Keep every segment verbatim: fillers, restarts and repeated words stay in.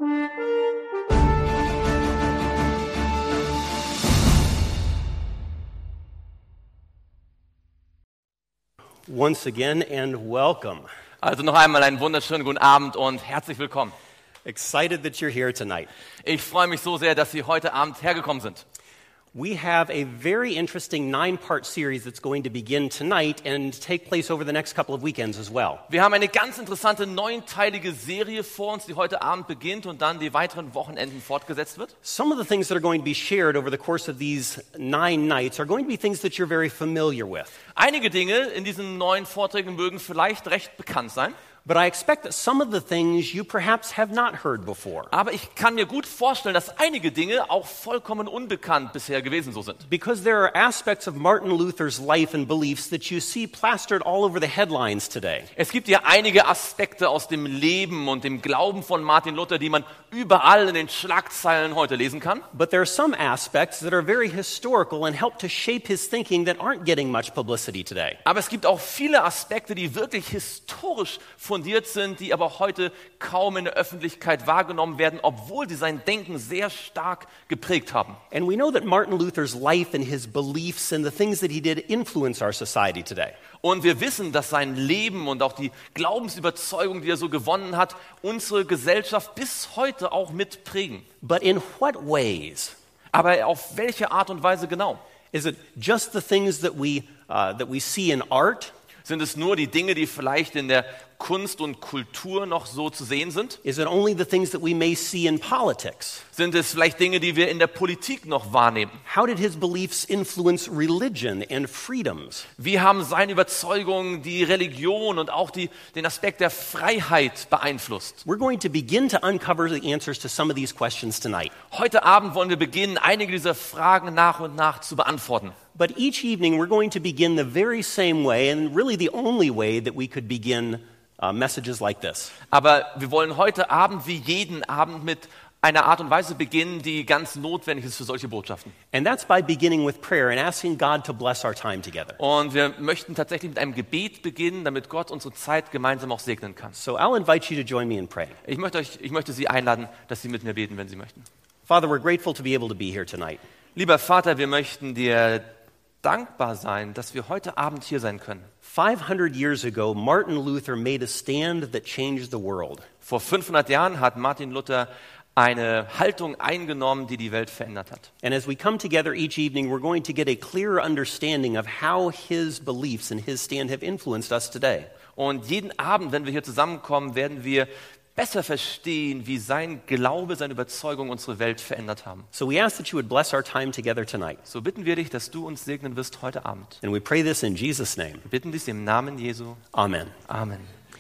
Once again and welcome. Also noch einmal einen wunderschönen guten Abend und herzlich willkommen. Excited that you're here tonight. Ich freue mich so sehr, dass Sie heute Abend hergekommen sind. We have a very interesting nine-part series that's going to begin tonight and take place over the next couple of weekends as well. Wir haben eine ganz interessante neunteilige Serie vor uns, die heute Abend beginnt und dann die weiteren Wochenenden fortgesetzt wird. Some of the things that are going to be shared over the course of these nine nights are going to be things that you're very familiar with. Einige Dinge in diesen neun Vorträgen mögen vielleicht recht bekannt sein. But I expect that some of the things you perhaps have not heard before. Aber ich kann mir gut vorstellen, dass einige Dinge auch vollkommen unbekannt bisher gewesen so sind. Because there are aspects of Martin Luther's life and beliefs that you see plastered all over the headlines today. Es gibt ja einige Aspekte aus dem Leben und dem Glauben von Martin Luther, die man überall in den Schlagzeilen heute lesen kann. But there are some aspects that are very historical and help to shape his thinking that aren't getting much publicity today. Aber es gibt auch viele Aspekte, die wirklich historisch fundiert sind, die aber heute kaum in der Öffentlichkeit wahrgenommen werden, obwohl sie sein Denken sehr stark geprägt haben. And we know that Martin Luther's life and his beliefs and the things that he did influence our society today. Und wir wissen, dass sein Leben und auch die Glaubensüberzeugung, die er so gewonnen hat, unsere Gesellschaft bis heute auch mitprägen. But in what ways? Aber auf welche Art und Weise genau? Is it just the things that we uh, that we see in art? Sind es nur die Dinge, die vielleicht in der Kunst und Kultur noch so zu sehen sind? Is it only the things that we may see in politics? Sind es vielleicht Dinge, die wir in der Politik noch wahrnehmen? How did his beliefs influence religion and freedoms? Wie haben seine Überzeugungen die Religion und auch die, den Aspekt der Freiheit beeinflusst? We're going to begin to uncover the answers to some of these questions tonight. Heute Abend wollen wir beginnen, einige dieser Fragen nach und nach zu beantworten. But each evening we're going to begin the very same way, and really the only way that we could begin uh, messages like this. Aber wir wollen heute Abend wie jeden Abend mit einer Art und Weise beginnen, die ganz notwendig ist für solche Botschaften. And that's by beginning with prayer and asking God to bless our time together. Und wir möchten tatsächlich mit einem Gebet beginnen, damit Gott unsere Zeit gemeinsam auch segnen kann. So I'll invite you to join me in praying. Ich möchte euch, ich möchte Sie einladen, dass Sie mit mir beten, wenn Sie möchten. Father, we're grateful to be able to be here tonight. Lieber Vater, wir möchten dir dankbar sein, dass wir heute Abend hier sein können. five hundred years ago, Martin Luther made a stand that changed the world. Vor fünfhundert Jahren hat Martin Luther eine Haltung eingenommen, die die Welt verändert hat. And as we come together each evening, we're going to get a clearer understanding of how his beliefs and his stand have influenced us today. Und jeden Abend, wenn wir hier zusammenkommen, werden wir besser verstehen, wie sein Glaube, seine Überzeugung unsere Welt verändert haben. So we ask that you would bless our time together tonight. So bitten wir dich, dass du uns segnen wirst heute Abend. And we pray this in Jesus' name. Wir bitten dies im Namen Jesu. Amen. Amen.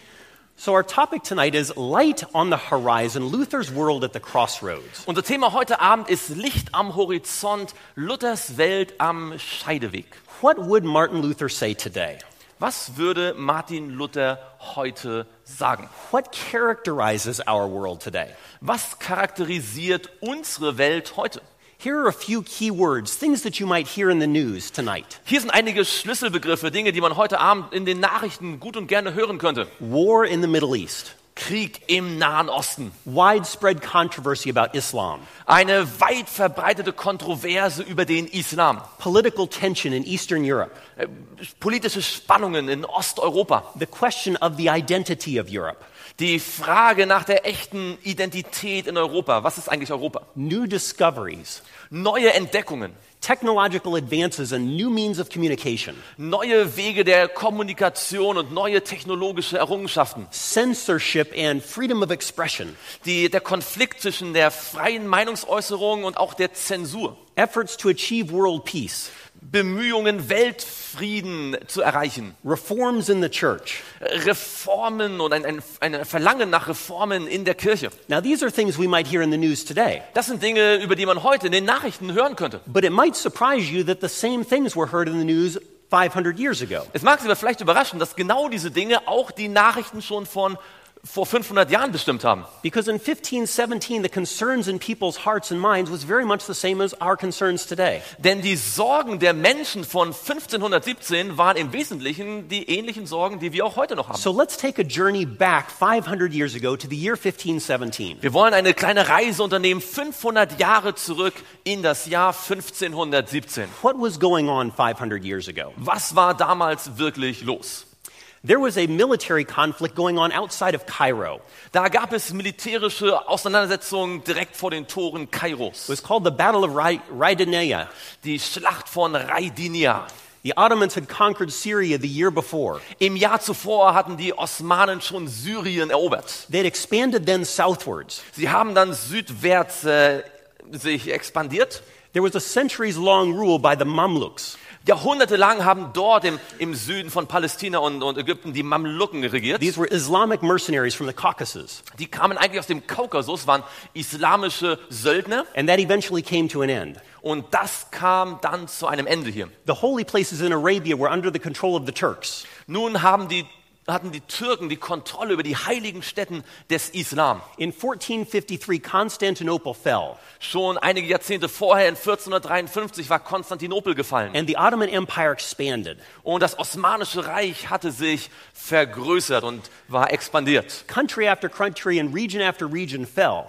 So our topic tonight is light on the horizon, Luther's world at the crossroads. Unser Thema heute Abend ist Licht am Horizont, Luthers Welt am Scheideweg. What would Martin Luther say today? Was würde Martin Luther heute sagen? What characterizes our world today? Was charakterisiert unsere Welt heute? Here are a few key words, things that you might hear in the news tonight. Hier sind einige Schlüsselbegriffe, Dinge, die man heute Abend in den Nachrichten gut und gerne hören könnte. War in the Middle East. Krieg im Nahen Osten. Widespread controversy about Islam. Eine weit verbreitete Kontroverse über den Islam. Political tension in Eastern Europe. Äh, politische Spannungen in Osteuropa. The question of the identity of Europe. Die Frage nach der echten Identität in Europa. Was ist eigentlich Europa? New discoveries. Neue Entdeckungen. Technological advances and new means of communication. Neue Wege der Kommunikation und neue technologische Errungenschaften. Censorship and freedom of expression. Die, der Konflikt zwischen der freien Meinungsäußerung und auch der Zensur. Efforts to achieve world peace. Bemühungen, Weltfrieden zu erreichen. Reforms in the church. Reformen und ein, ein, ein Verlangen nach Reformen in der Kirche. Now these are things we might hear in the news today. Das sind Dinge, über die man heute in den Nachrichten hören könnte. But it might surprise you that the same things were heard in the news five hundred years ago. Es mag Sie aber vielleicht überraschen, dass genau diese Dinge auch die Nachrichten schon von vor fünfhundert Jahren bestimmt haben. Because in fifteen seventeen, the concerns in people's hearts and minds was very much the same as our concerns today. Denn die Sorgen der Menschen von fünfzehnhundertsiebzehn waren im Wesentlichen die ähnlichen Sorgen, die wir auch heute noch haben. So let's take a journey back five hundred years ago to the year fifteen seventeen. Wir wollen eine kleine Reise unternehmen, fünfhundert Jahre zurück in das Jahr fünfzehnhundertsiebzehn. What was going on five hundred years ago? Was war damals wirklich los? There was a military conflict going on outside of Cairo. Da gab es militärische Auseinandersetzungen direkt vor den Toren Kairos. It was called the Battle of Rai- Raidanea. Die Schlacht von Raidinia. The Ottomans had conquered Syria the year before. Im Jahr zuvor hatten die Osmanen schon Syrien erobert. They had expanded then southwards. Sie haben dann südwärts äh, sich expandiert. There was a centuries-long rule by the Mamluks. Jahrhundertelang haben dort im, im Süden von Palästina und, und Ägypten die Mamluken regiert. These were Islamic mercenaries from the Caucasus. Die kamen eigentlich aus dem Kaukasus, waren islamische Söldner. And that eventually came to an end. Und das kam dann zu einem Ende hier. The holy places in Arabia were under the control of the Turks. Nun haben die, hatten die Türken die Kontrolle über die heiligen Stätten des Islam. In fourteen fifty-three, Constantinople fell. Schon einige Jahrzehnte vorher, in vierzehnhundertdreiundfünfzig, war Konstantinopel gefallen. And the Ottoman Empire expanded. Und das Osmanische Reich hatte sich vergrößert und war expandiert. Country after country and region after region fell.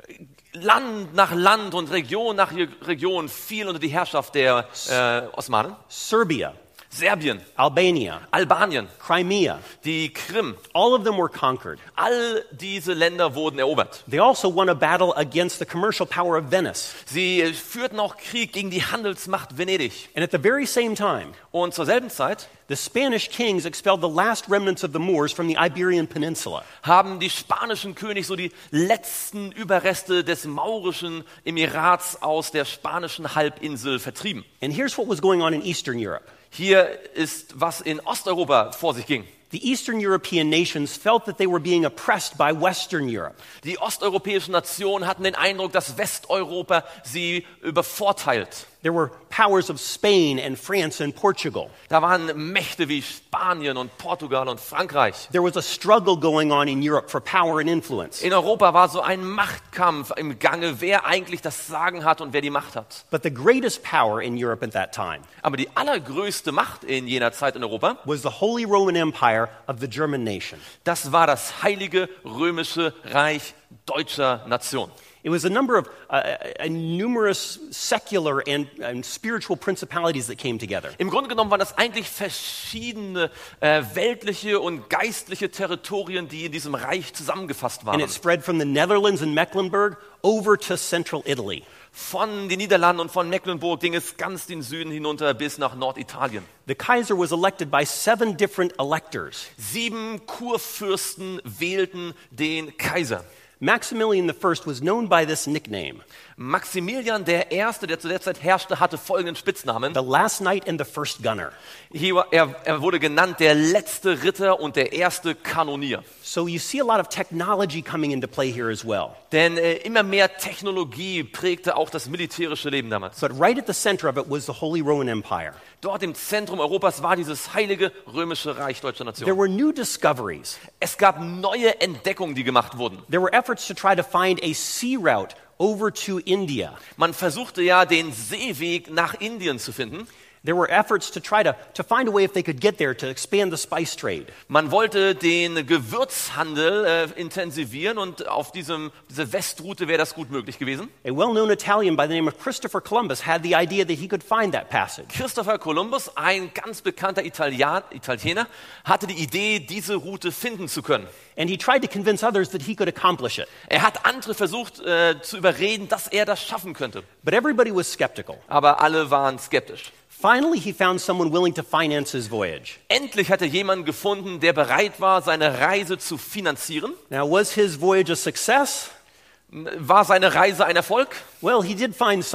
Land nach Land und Region nach Region fiel unter die Herrschaft der äh, Osmanen. Serbia, Serbien, Albania, Albanien, Crimea, die Krim, all of them were conquered. all diese Länder wurden erobert. They also won a battle against the commercial power of Venice. Sie führten auch Krieg gegen die Handelsmacht Venedig. And at the very same time, Und zur selben Zeit the Spanish kings expelled the last remnants of the Moors from the Iberian Peninsula. haben die spanischen König so die letzten Überreste des maurischen Emirats aus der spanischen Halbinsel vertrieben. And here's what was going on in Eastern Europe. Hier ist, was in Osteuropa vor sich ging. The Eastern European nations felt that they were being oppressed by Western Europe. Die osteuropäischen Nationen hatten den Eindruck, dass Westeuropa sie übervorteilt. There were powers of Spain and France and Portugal. Da waren Mächte wie Spanien und Portugal und Frankreich. There was a struggle going on in Europe for power and influence. In Europa war so ein Machtkampf im Gange, wer eigentlich das Sagen hat und wer die Macht hat. But the greatest power in Europe at that time Aber die allergrößte Macht in jener Zeit in Europa, was the Holy Roman Empire of the German nation. das war das Heilige Römische Reich deutscher Nation. It was a number of uh, uh, numerous secular and, and spiritual principalities that came together. Im Grunde genommen waren das eigentlich verschiedene äh, weltliche und geistliche Territorien, die in diesem Reich zusammengefasst waren. And it spread from the Netherlands and Mecklenburg over to central Italy. Von den Niederlanden und von Mecklenburg ging es ganz den Süden hinunter bis nach Norditalien. The Kaiser was elected by seven different electors. Sieben Kurfürsten wählten den Kaiser. Maximilian the First was known by this nickname, Maximilian der Erste, der zu der Zeit herrschte, hatte folgenden Spitznamen. the last knight and the first gunner. Hier, er, er wurde genannt der letzte Ritter und der erste Kanonier. So you see a lot of technology coming into play here as well. Denn äh, immer mehr Technologie prägte auch das militärische Leben damals. But right at the center of it was the Holy Roman Empire. Dort im Zentrum Europas war dieses heilige römische Reich deutscher There Nation. were new discoveries. Es gab neue Entdeckungen, die gemacht wurden. There were efforts to try to find a sea route over to India. Man versuchte ja, den Seeweg nach Indien zu finden. There were efforts to try to, to find a way if they could get there to expand the spice trade. Man wollte den Gewürzhandel äh, intensivieren und auf diesem, diese Westroute wäre das gut möglich gewesen. A well-known Italian by the name of Christopher Columbus had the idea that he could find that passage. Christopher Columbus, ein ganz bekannter Italien, Italiener, hatte die Idee, diese Route finden zu können. And he tried to convince others that he could accomplish it. Er hat andere versucht äh, zu überreden, dass er das schaffen könnte. But everybody was skeptical. Aber alle waren skeptisch. Finally, he found someone willing to finance his voyage. Endlich hat er jemanden gefunden, der bereit war, seine Reise zu finanzieren. Now, was his voyage a success? War seine Reise ein Erfolg? Well, he did find something.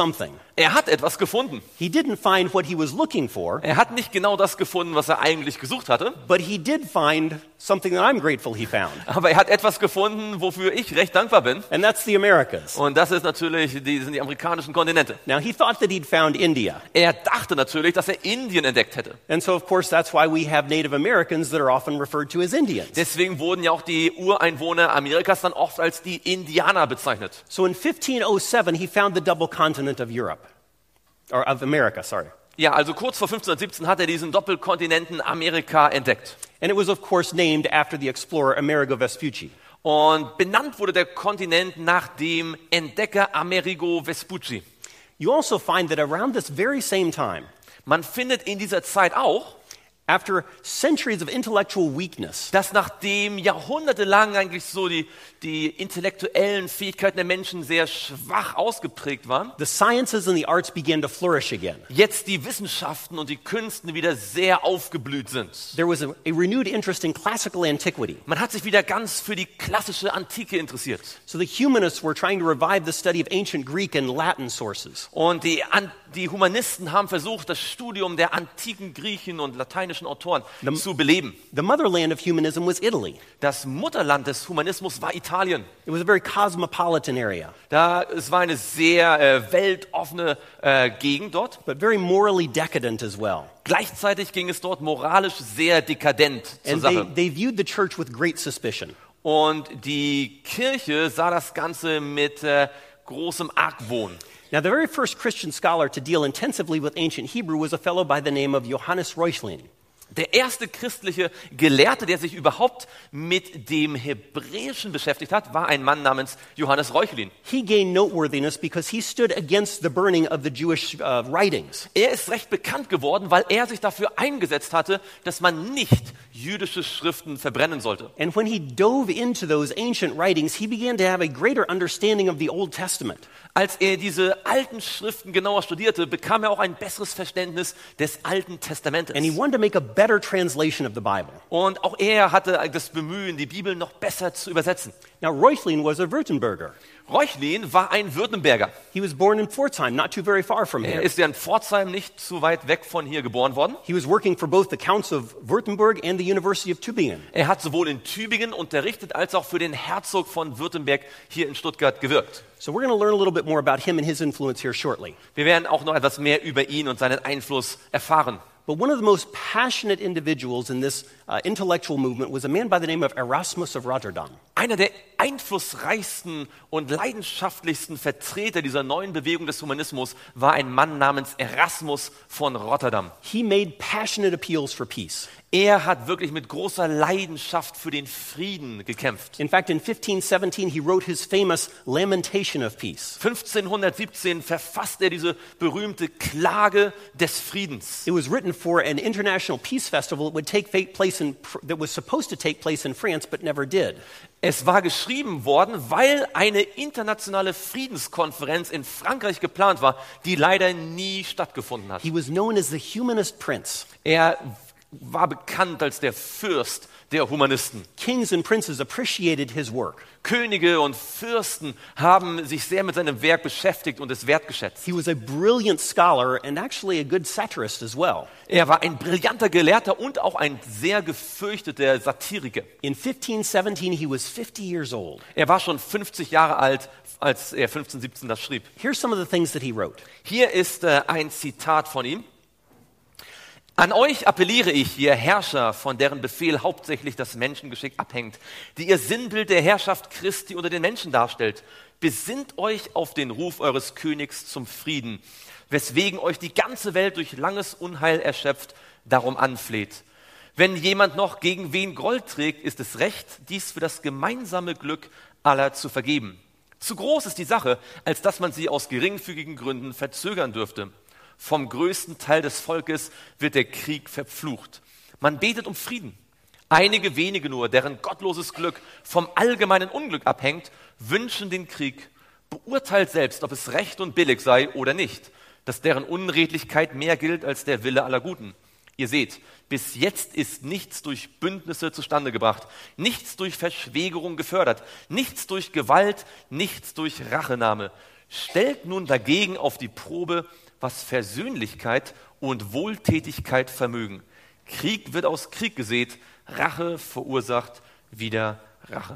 Er hat etwas gefunden. He didn't find what he was looking for, Er hat nicht genau das gefunden, was er eigentlich gesucht hatte, but he did find something that I'm grateful he found, aber er hat etwas gefunden, wofür ich recht dankbar bin. and that's the Americas. Und das ist natürlich die, sind die amerikanischen Kontinente. Now, he thought that he'd found India, Er dachte natürlich, dass er Indien entdeckt hätte. and so, of course, that's why we have Native Americans that are often referred to as Indians. Deswegen wurden ja auch die Ureinwohner Amerikas dann oft als die Indianer bezeichnet. So in fifteen oh seven, he found the double continent of Europe, or of America, sorry. Ja, also kurz vor fünfzehnhundertsiebzehn hat er diesen Doppelkontinenten Amerika entdeckt. And it was, of course, named after the explorer Amerigo Vespucci. Und benannt wurde der Kontinent nach dem Entdecker Amerigo Vespucci. You also find that around this very same time, Man findet in dieser Zeit auch, after centuries of intellectual weakness, dass nachdem jahrhundertelang eigentlich so die, die intellektuellen Fähigkeiten der Menschen sehr schwach ausgeprägt waren, the sciences and the arts began to flourish again. jetzt die Wissenschaften und die Künste wieder sehr aufgeblüht sind. There was a, a renewed interest in classical antiquity. Man hat sich wieder ganz für die klassische Antike interessiert. So the humanists were trying to revive the study of ancient Greek and Latin sources. Und die, An- die Humanisten haben versucht, das Studium der antiken Griechen und lateinischen Autoren The- zu beleben. The motherland of humanism was Italy. Das Mutterland des Humanismus war Italien. It was a very cosmopolitan area, Da, es war eine sehr äh, weltoffene äh, Gegend dort. but very morally decadent as well. Gleichzeitig ging es dort moralisch sehr dekadent zur And they, Sache. they viewed the church with great suspicion. Und die Kirche sah das Ganze mit äh, großem Argwohn. Now, the very first Christian scholar to deal intensively with ancient Hebrew was a fellow by the name of Johannes Reuchlin. Der erste christliche Gelehrte, der sich überhaupt mit dem Hebräischen beschäftigt hat, war ein Mann namens Johannes Reuchlin. He gained noteworthiness because he stood against the burning of the Jewish uh, writings. Er ist recht bekannt geworden, weil er sich dafür eingesetzt hatte, dass man nicht jüdische Schriften verbrennen sollte. And when he dove into those ancient writings, he began to have a greater understanding of the Old Testament. Als er diese alten Schriften genauer studierte, bekam er auch ein besseres Verständnis des Alten Testamentes. And he wanted to make a better translation of the Bible. Und auch er hatte das Bemühen, die Bibel noch besser zu übersetzen. Now, Reuchlin was a Württemberger. Reuchlin war ein Württemberger. He was born in Pforzheim, not too very far from Er here. ist ja in Pforzheim, nicht zu weit weg von hier geboren worden. He was working for both the Counts of Württemberg and the University of Tübingen. Er hat sowohl in Tübingen unterrichtet, als auch für den Herzog von Württemberg hier in Stuttgart gewirkt. So we're going to learn a little bit more about him and his influence here shortly. Wir werden auch noch etwas mehr über ihn und seinen Einfluss erfahren. But one of the most passionate individuals in this uh, intellectual movement was a man by the name of Erasmus of Rotterdam. Einer der einflussreichsten und leidenschaftlichsten Vertreter dieser neuen Bewegung des Humanismus war ein Mann namens Erasmus von Rotterdam. He made passionate appeals for peace. Er hat wirklich mit großer Leidenschaft für den Frieden gekämpft. In fact, in fifteen seventeen, he wrote his famous Lamentation of Peace. fünfzehnhundertsiebzehn verfasst er diese berühmte Klage des Friedens. It was written for an international peace festival that would take fa- place in, that was supposed to take place in France, but never did. Es war geschrieben worden, weil eine internationale Friedenskonferenz in Frankreich geplant war, die leider nie stattgefunden hat. He was known as the Humanist Prince. Er war bekannt als der Fürst der Humanisten. Kings and princes appreciated his work. Könige und Fürsten haben sich sehr mit seinem Werk beschäftigt und es wertgeschätzt. He was a brilliant scholar and actually a good satirist as well. Er war ein brillanter Gelehrter und auch ein sehr gefürchteter Satiriker. In fifteen seventeen, he was fifty years old. Er war schon fünfzig Jahre alt, als er fünfzehn siebzehn das schrieb. Here's some of the things that he wrote. Hier ist äh, ein Zitat von ihm. An euch appelliere ich, ihr Herrscher, von deren Befehl hauptsächlich das Menschengeschick abhängt, die ihr Sinnbild der Herrschaft Christi unter den Menschen darstellt. Besinnt euch auf den Ruf eures Königs zum Frieden, weswegen euch die ganze Welt durch langes Unheil erschöpft, darum anfleht. Wenn jemand noch gegen wen Groll trägt, ist es recht, dies für das gemeinsame Glück aller zu vergeben. Zu groß ist die Sache, als dass man sie aus geringfügigen Gründen verzögern dürfte. Vom größten Teil des Volkes wird der Krieg verflucht. Man betet um Frieden. Einige wenige nur, deren gottloses Glück vom allgemeinen Unglück abhängt, wünschen den Krieg. Beurteilt selbst, ob es recht und billig sei oder nicht, dass deren Unredlichkeit mehr gilt als der Wille aller Guten. Ihr seht, bis jetzt ist nichts durch Bündnisse zustande gebracht, nichts durch Verschwägerung gefördert, nichts durch Gewalt, nichts durch Rachenahme. stellt nun dagegen auf die Probe, was Versöhnlichkeit und Wohltätigkeit vermögen. Krieg wird aus Krieg gesät, Rache verursacht wieder Rache.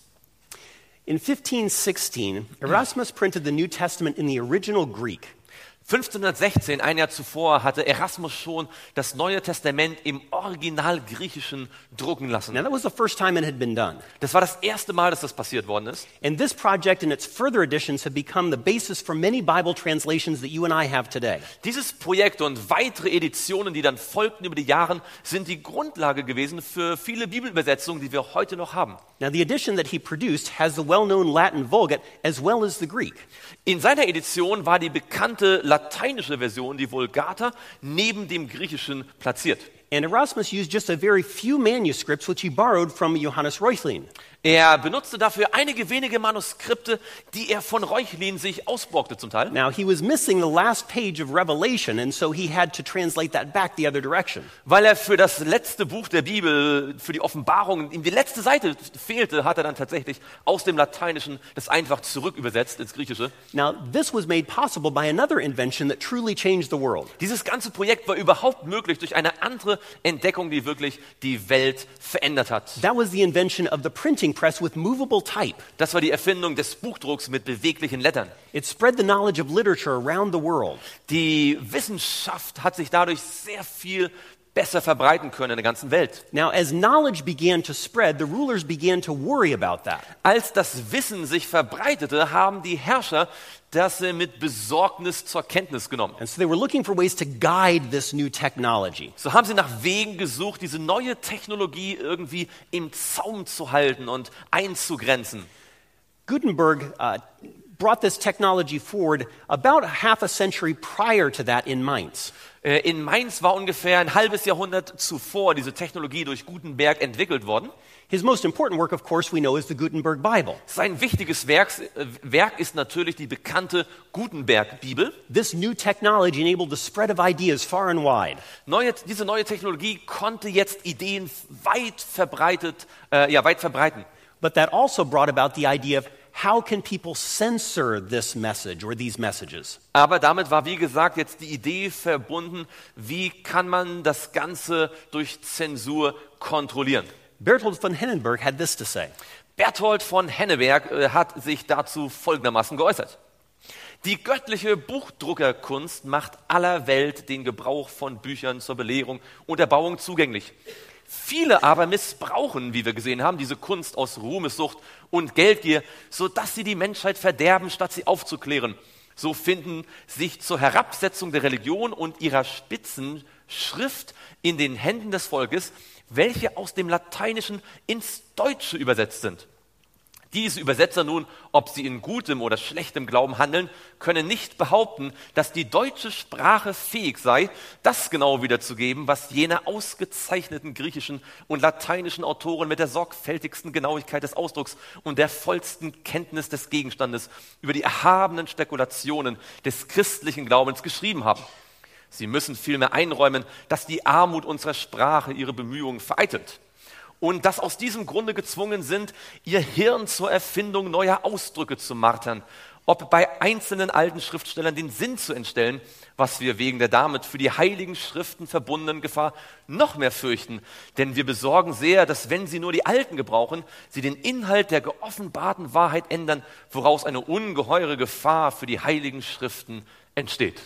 In fifteen sixteen, Erasmus printed the New Testament in the original Greek. fünfzehnhundertsechzehn, ein Jahr zuvor, hatte Erasmus schon das Neue Testament im Original Griechischen drucken lassen. Now, that was the first time it had been done. Das war das erste Mal, dass das passiert worden ist. And this project and its further additions have become the basis for many Bible translations that you and I have today. Dieses Projekt und weitere Editionen, die dann folgten über die Jahre, sind die Grundlage gewesen für viele Bibelübersetzungen, die wir heute noch haben. Now, the edition that he produced has the well-known Latin Vulgate as well as the Greek. In seiner Edition war die bekannte lateinische Version, die Vulgata, neben dem Griechischen platziert. And Erasmus used just a very few manuscripts which he borrowed from Johannes Reuchlin. Er benutzte dafür einige wenige Manuskripte, die er von Reuchlin sich ausborgte zum Teil. Now, he was missing the last page of Revelation, and so he had to translate that back the other direction. Weil er für das letzte Buch der Bibel, für die Offenbarung, ihm die letzte Seite fehlte, hat er dann tatsächlich aus dem Lateinischen das einfach zurück übersetzt ins Griechische. Now, this was made possible by another invention that truly changed the world. Dieses ganze Projekt war überhaupt möglich durch eine andere Entdeckung, die wirklich die Welt verändert hat. That was the invention of the printing press with movable type. Das war die Erfindung des Buchdrucks mit beweglichen Lettern. It spread the knowledge of literature around the world. Die Wissenschaft hat sich dadurch sehr viel besser verbreiten können in der ganzen Welt. Now, as knowledge began to spread, the rulers began to worry about that. Als das Wissen sich verbreitete, haben die Herrscher das mit Besorgnis zur Kenntnis genommen. And so they were looking for ways to guide this new technology. So haben sie nach Wegen gesucht, diese neue Technologie irgendwie im Zaum zu halten und einzugrenzen. Gutenberg uh, brought this technology forward about half a century prior to that in Mainz. In Mainz war ungefähr ein halbes Jahrhundert zuvor diese Technologie durch Gutenberg entwickelt worden. His most important work, of course, we know is the Gutenberg Bible. Sein wichtiges Werk, äh, Werk ist natürlich die bekannte Gutenberg-Bibel. This new technology enabled the spread of ideas far and wide. Neue, diese neue Technologie konnte jetzt Ideen weit verbreitet, äh, ja, weit verbreiten. But that also brought about the idea of how can people censor this message or these messages? Aber damit war, wie gesagt, jetzt die Idee verbunden, wie kann man das Ganze durch Zensur kontrollieren. Berthold von Hennenberg had this to say. Berthold von Henneberg äh, hat sich dazu folgendermaßen geäußert. Die göttliche Buchdruckerkunst macht aller Welt den Gebrauch von Büchern zur Belehrung und Erbauung zugänglich. Viele aber missbrauchen, wie wir gesehen haben, diese Kunst aus Ruhmessucht und Geldgier, sodass sie die Menschheit verderben, statt sie aufzuklären. So finden sich zur Herabsetzung der Religion und ihrer Spitzenschrift in den Händen des Volkes, welche aus dem Lateinischen ins Deutsche übersetzt sind. Diese Übersetzer nun, ob sie in gutem oder schlechtem Glauben handeln, können nicht behaupten, dass die deutsche Sprache fähig sei, das genau wiederzugeben, was jene ausgezeichneten griechischen und lateinischen Autoren mit der sorgfältigsten Genauigkeit des Ausdrucks und der vollsten Kenntnis des Gegenstandes über die erhabenen Spekulationen des christlichen Glaubens geschrieben haben. Sie müssen vielmehr einräumen, dass die Armut unserer Sprache ihre Bemühungen vereitelt und dass aus diesem Grunde gezwungen sind, ihr Hirn zur Erfindung neuer Ausdrücke zu martern, ob bei einzelnen alten Schriftstellern den Sinn zu entstellen, was wir wegen der damit für die heiligen Schriften verbundenen Gefahr noch mehr fürchten. Denn wir besorgen sehr, dass wenn sie nur die Alten gebrauchen, sie den Inhalt der geoffenbarten Wahrheit ändern, woraus eine ungeheure Gefahr für die heiligen Schriften entsteht.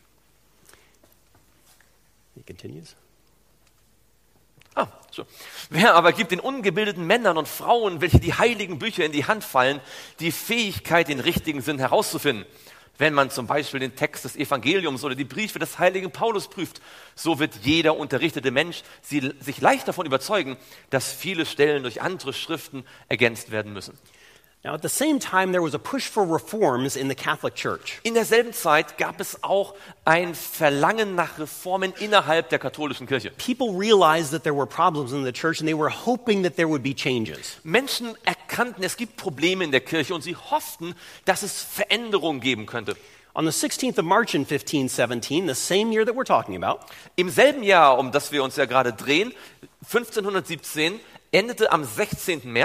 He continues. Ah, so. Wer aber gibt den ungebildeten Männern und Frauen, welche die heiligen Bücher in die Hand fallen, die Fähigkeit, den richtigen Sinn herauszufinden? Wenn man zum Beispiel den Text des Evangeliums oder die Briefe des heiligen Paulus prüft, so wird jeder unterrichtete Mensch sie, sich leicht davon überzeugen, dass viele Stellen durch andere Schriften ergänzt werden müssen. Now, at the same time, there was a push for reforms in the Catholic Church. In derselben Zeit gab es auch ein Verlangen nach Reformen innerhalb der katholischen Kirche. People realized that there were problems in the church and they were hoping that there would be changes. Menschen erkannten, es gibt Probleme in der Kirche und sie hofften, dass es Veränderungen geben könnte. On the sixteenth of March in fifteen seventeen, the same year that we're talking about, Im selben Jahr, um das wir uns ja gerade drehen, fünfzehnhundertsiebzehn, endete am sechzehnten März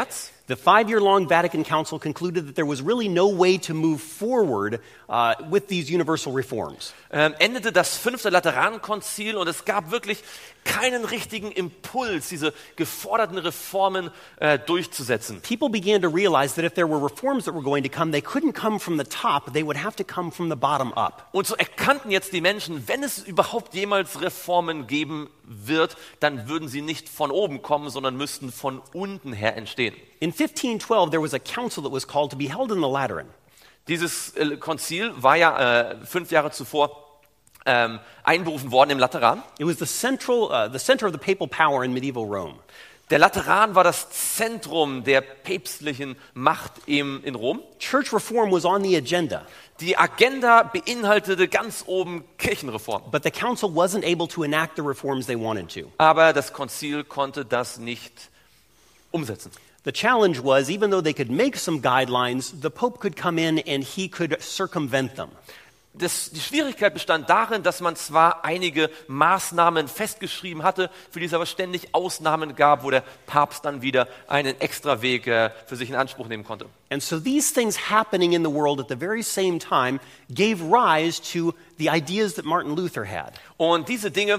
The five-year-long Vatican Council concluded that there was really no way to move forward uh, with these universal reforms. Ähm, endete das fünfte Laterankonzil und es gab wirklich keinen richtigen Impuls, diese geforderten Reformen äh, durchzusetzen. People began to realize that if there were reforms that were going to come, they couldn't come from the top, they would have to come from the bottom up. Und so erkannten jetzt die Menschen, wenn es überhaupt jemals Reformen geben wird, dann würden sie nicht von oben kommen, sondern müssten von unten her entstehen. In fifteen twelve, there was a council that was called to be held in the Lateran. Dieses äh, Konzil war ja äh, fünf Jahre zuvor ähm, einberufen worden im Lateran. It was the central, uh, the center of the papal power in medieval Rome. Der Lateran war das Zentrum der päpstlichen Macht im, in Rom. Church reform was on the agenda, Die Agenda beinhaltete ganz oben Kirchenreform. but the council wasn't able to enact the reforms they wanted to. Aber das Konzil konnte das nicht umsetzen. The challenge was, even though they could make some guidelines, the Pope could come in and he could circumvent them. Das, die Schwierigkeit bestand darin, dass man zwar einige Maßnahmen festgeschrieben hatte, für die es aber ständig Ausnahmen gab, wo der Papst dann wieder einen Extraweg äh, für sich in Anspruch nehmen konnte. And so these things happening in the world at the very same time gave rise to the ideas that Martin Luther had. Und diese Dinge,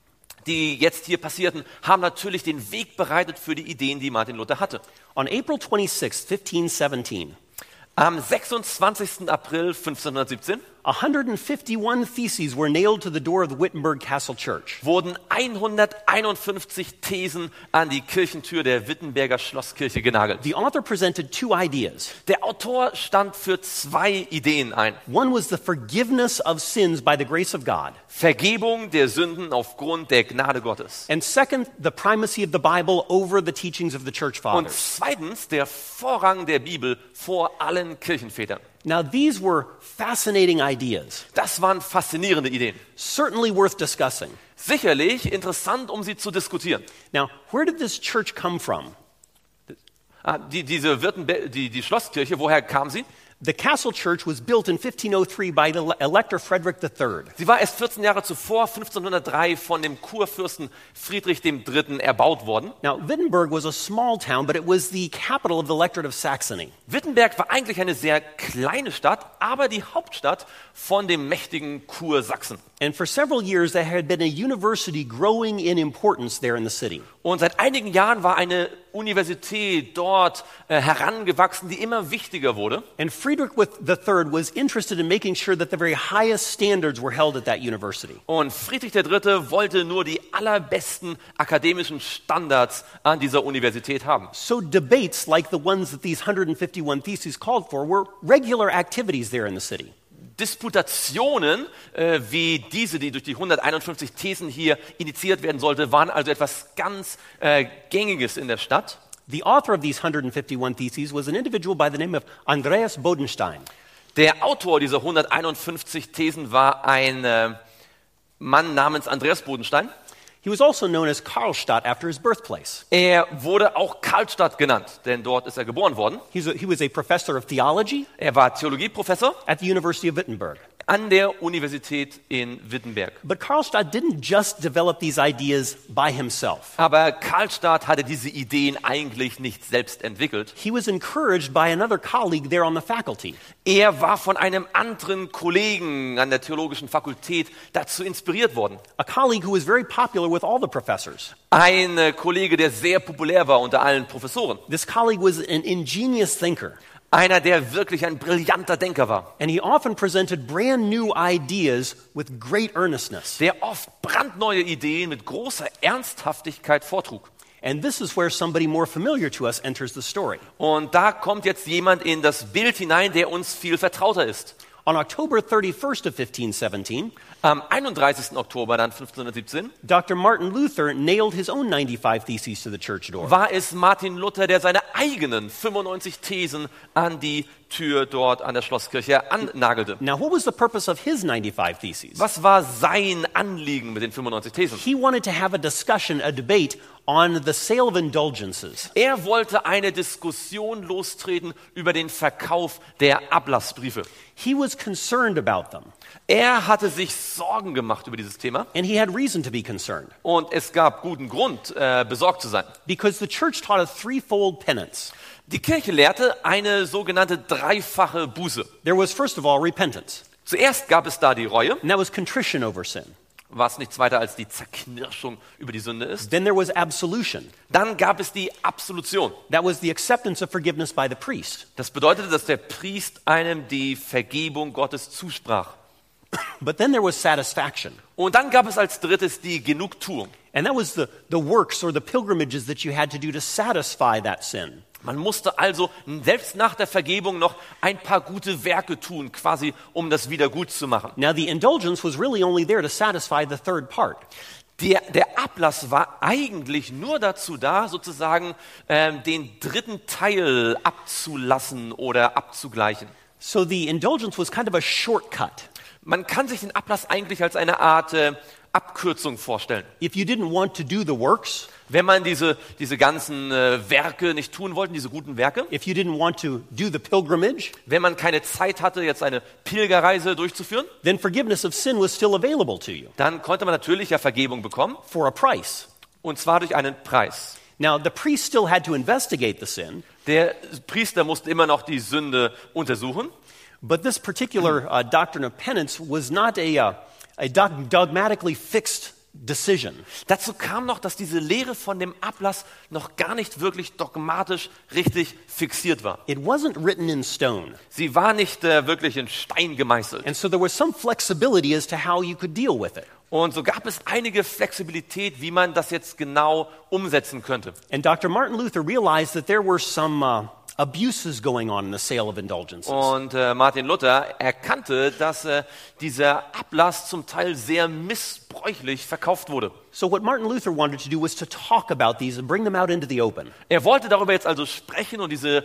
die jetzt hier passierten, haben natürlich den Weg bereitet für die Ideen, die Martin Luther hatte. On April twenty-sixth, fifteen seventeen, Am sechsundzwanzigsten April fünfzehnhundertsiebzehn one hundred fifty-one theses were nailed to the door of the Wittenberg Castle Church. wurden hunderteinundfünfzig Thesen an die Kirchentür der Wittenberger Schlosskirche genagelt. The author presented two ideas. Der Autor stand für zwei Ideen ein. One was the forgiveness of sins by the grace of God. Vergebung der Sünden aufgrund der Gnade Gottes. And second, the primacy of the Bible over the teachings of the church Und fathers. zweitens der Vorrang der Bibel vor allen Kirchenvätern. Now, these were fascinating ideas, Das waren faszinierende Ideen. certainly worth discussing. Sicherlich interessant, um sie zu diskutieren. Now, where did this church come from? Ah, die, diese Württember- die, die Schlosskirche, woher kam sie? The Castle Church was built in fifteen oh three by the Elector Frederick the Third. Sie war erst vierzehn Jahre zuvor, fünfzehnhundertdrei, von dem Kurfürsten Friedrich der Dritte erbaut worden. Now, Wittenberg was a small town, but it was the capital of the Electorate of Saxony. Wittenberg war eigentlich eine sehr kleine Stadt, aber die Hauptstadt von dem mächtigen Kursachsen. And for several years, there had been a university growing in importance there in the city. Und seit einigen Jahren war eine Universität dort äh, herangewachsen, die immer wichtiger wurde. And Friedrich the Third was interested in making sure that the very highest standards were held at that university. Und Friedrich der Dritte wollte nur die allerbesten akademischen Standards an dieser Universität haben. So debates like the ones that these one hundred fifty-one theses called for were regular activities there in the city. Disputationen äh, wie diese, die durch die hunderteinundfünfzig Thesen hier initiiert werden sollte, waren also etwas ganz äh, Gängiges in der Stadt. The author of these one hundred fifty-one theses was an individual by the name of Andreas Bodenstein. Der Autor dieser hunderteinundfünfzig Thesen war ein äh, Mann namens Andreas Bodenstein. He was also known as Karlstadt after his birthplace. Er wurde auch Karlstadt genannt, denn dort ist er geboren worden. He's a, he was a professor of theology Er war Theologieprofessor at the University of Wittenberg. an der Universität in Wittenberg. But Karlstadt didn't just develop these ideas by himself. Aber Karlstadt hatte diese Ideen eigentlich nicht selbst entwickelt. He was encouraged by another colleague there on the faculty. Er war von einem anderen Kollegen an der theologischen Fakultät dazu inspiriert worden. A colleague who was very popular with all the professors. Ein äh, Kollege, der sehr populär war unter allen Professoren. This colleague was an ingenious thinker, Einer, der wirklich ein brillanter Denker war. and he often presented brand new ideas with great earnestness. Der oft brandneue Ideen mit großer Ernsthaftigkeit vortrug. And this is where somebody more familiar to us enters the story. Und da kommt jetzt jemand in das Bild hinein, der uns viel vertrauter ist. On October thirty-first of fifteen seventeen, Am einunddreißigsten Oktober dann fünfzehnhundertsiebzehn Doctor Martin Luther nailed his own ninety-five theses to the church door. war es Martin Luther, der seine eigenen fünfundneunzig Thesen an die Tür dort an der Schlosskirche annagelte. Now, what was the purpose of his ninety-five theses? Was war sein Anliegen mit den fünfundneunzig Thesen? He wanted to have a discussion, a debate on the sale of indulgences. Er wollte eine Diskussion lostreten über den Verkauf der Ablassbriefe. He was concerned about them, Er hatte sich Sorgen gemacht über dieses Thema and he had reason to be concerned und es gab guten Grund, äh, besorgt zu sein. because the church taught a threefold penance. Die Kirche lehrte eine sogenannte dreifache Buße. There was, first of all, repentance, Zuerst gab es da die Reue, and that was contrition over sin. was nichts weiter als die Zerknirschung über die Sünde ist. Then there was absolution. Dann gab es die Absolution. That was the acceptance of forgiveness by the priest. Das bedeutete, dass der Priester einem die Vergebung Gottes zusprach. But then there was satisfaction. Und dann gab es als drittes die Genugtuung. And that was the, the works or the pilgrimages that you had to do to satisfy that sin. Man musste also selbst nach der Vergebung noch ein paar gute Werke tun, quasi um das wieder gut zu machen. Now, the indulgence was really only there to satisfy the third part. Der, der Ablass war eigentlich nur dazu da, sozusagen ähm, den dritten Teil abzulassen oder abzugleichen. So the indulgence was kind of a shortcut. Man kann sich den Ablass eigentlich als eine Art äh, Abkürzung vorstellen. If you didn't want to do the works, Wenn man diese, diese ganzen äh, Werke nicht tun wollte, diese guten Werke, if you didn't want to do the pilgrimage, wenn man keine Zeit hatte, jetzt eine Pilgerreise durchzuführen, then forgiveness of sin was still available to you dann konnte man natürlich ja Vergebung bekommen, for a price. und zwar durch einen Preis. Now, the priest still had to investigate the sin, Der Priester musste immer noch die Sünde untersuchen, but this particular uh, doctrine of penance was not a, uh, a dog- dogmatically fixed decision. Dazu kam noch, dass diese Lehre von dem Ablass noch gar nicht wirklich dogmatisch richtig fixiert war. It wasn't written in stone. Sie war nicht äh, wirklich in Stein gemeißelt. And so there was some flexibility as to how you could deal with it. Und so gab es einige Flexibilität, wie man das jetzt genau umsetzen könnte. And Doctor Martin Luther realized that there were some uh, abuses going on in the sale of indulgences. Und äh, Martin Luther erkannte, dass äh, dieser Ablass zum Teil sehr missbräuchlich verkauft wurde. So what Martin Luther wanted to do was to talk about these and bring them out into the open. Er wollte darüber jetzt also sprechen und diese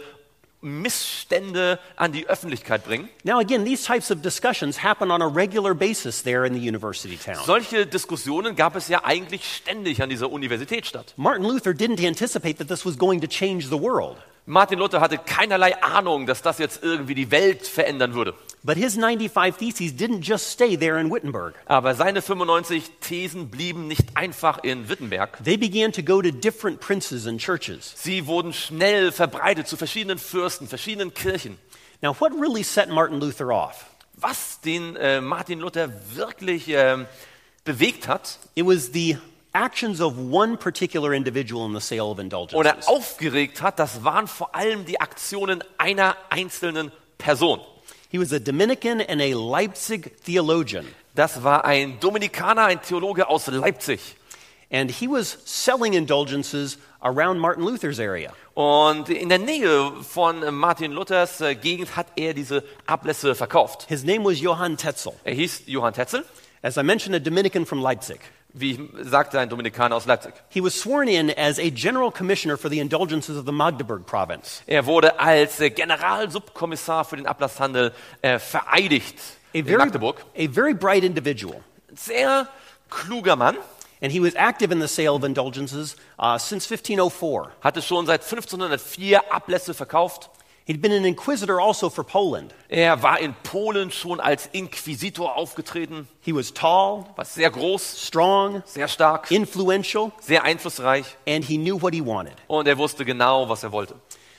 Missstände an die Öffentlichkeit bringen. Now again, these types of discussions happen on a regular basis there in the university town. Solche Diskussionen gab es ja eigentlich ständig an dieser Universitätsstadt. Martin Luther didn't anticipate that this was going to change the world. Martin Luther hatte keinerlei Ahnung, dass das jetzt irgendwie die Welt verändern würde. But his ninety-five Theses didn't just stay there in Wittenberg. Aber seine fünfundneunzig Thesen blieben nicht einfach in Wittenberg. They began to go to different princes and churches. Sie wurden schnell verbreitet zu verschiedenen Fürsten, verschiedenen Kirchen. Now, what really set Martin Luther off? Was den äh, Martin Luther wirklich äh, bewegt hat It was the actions of one particular individual in the sale of indulgences. oder aufgeregt hat, das waren vor allem die Aktionen einer einzelnen Person. He was a Dominican and a Leipzig theologian. Das war ein Dominikaner, ein Theologe aus Leipzig. And he was selling indulgences around Martin Luther's area. Und in der Nähe von Martin Luthers äh, Gegend hat er diese Ablässe verkauft. His name was Johann Tetzel. Er hieß Johann Tetzel, As I mentioned, a Dominican from Leipzig. wie ich sagte, ein Dominikaner aus Leipzig. He was sworn in as a general commissioner for the indulgences of the Magdeburg province. Er wurde als äh, Generalsubkommissar für den Ablasshandel äh, vereidigt A in very, Magdeburg. a very bright individual. Sehr kluger Mann, And he was active in the sale of indulgences uh, since fifteen oh four. hatte schon seit fünfzehnhundertvier Ablässe verkauft. He'd been an inquisitor also for Poland. Er war in Polen schon als Inquisitor aufgetreten, He was tall, war sehr groß, strong, sehr stark, influential, sehr einflussreich and he knew what he wanted. und er wusste genau, was er wollte.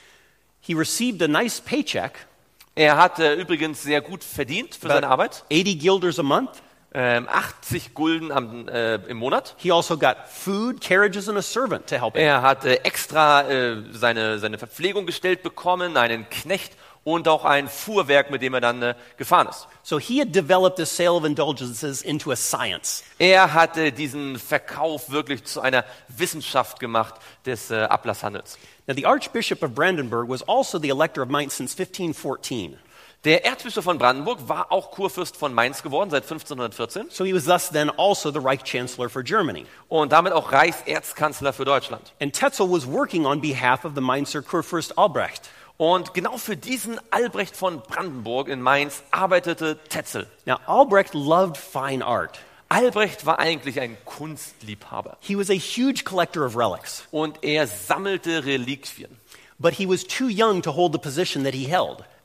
He received a nice paycheck, Er hat äh, übrigens sehr gut verdient für seine Arbeit, eighty guilders a month. ähm, achtzig Gulden am, äh, im Monat. He also got food, carriages, and a servant to help him. Er hat äh, extra äh, seine, seine Verpflegung gestellt bekommen, einen Knecht und auch ein Fuhrwerk, mit dem er dann äh, gefahren ist. So he had developed the sale of indulgences into a science. Er hatte diesen Verkauf wirklich zu einer Wissenschaft gemacht des äh, Ablasshandels. Now, the Archbishop of Brandenburg was also the elector of Mainz since fifteen fourteen. Der Erzbischof von Brandenburg war auch Kurfürst von Mainz geworden seit fünfzehnhundertvierzehn So he was thus then also the Reich Chancellor for Germany. und damit auch Reichserzkanzler für Deutschland. And Tetzel was working on behalf of the Mainzer Kurfürst Albrecht. Und genau für diesen Albrecht von Brandenburg in Mainz arbeitete Tetzel. Now, Albrecht loved fine art. Albrecht war eigentlich ein Kunstliebhaber He was a huge collector of relics, und er sammelte Reliquien. but he was too young to hold the position that he held.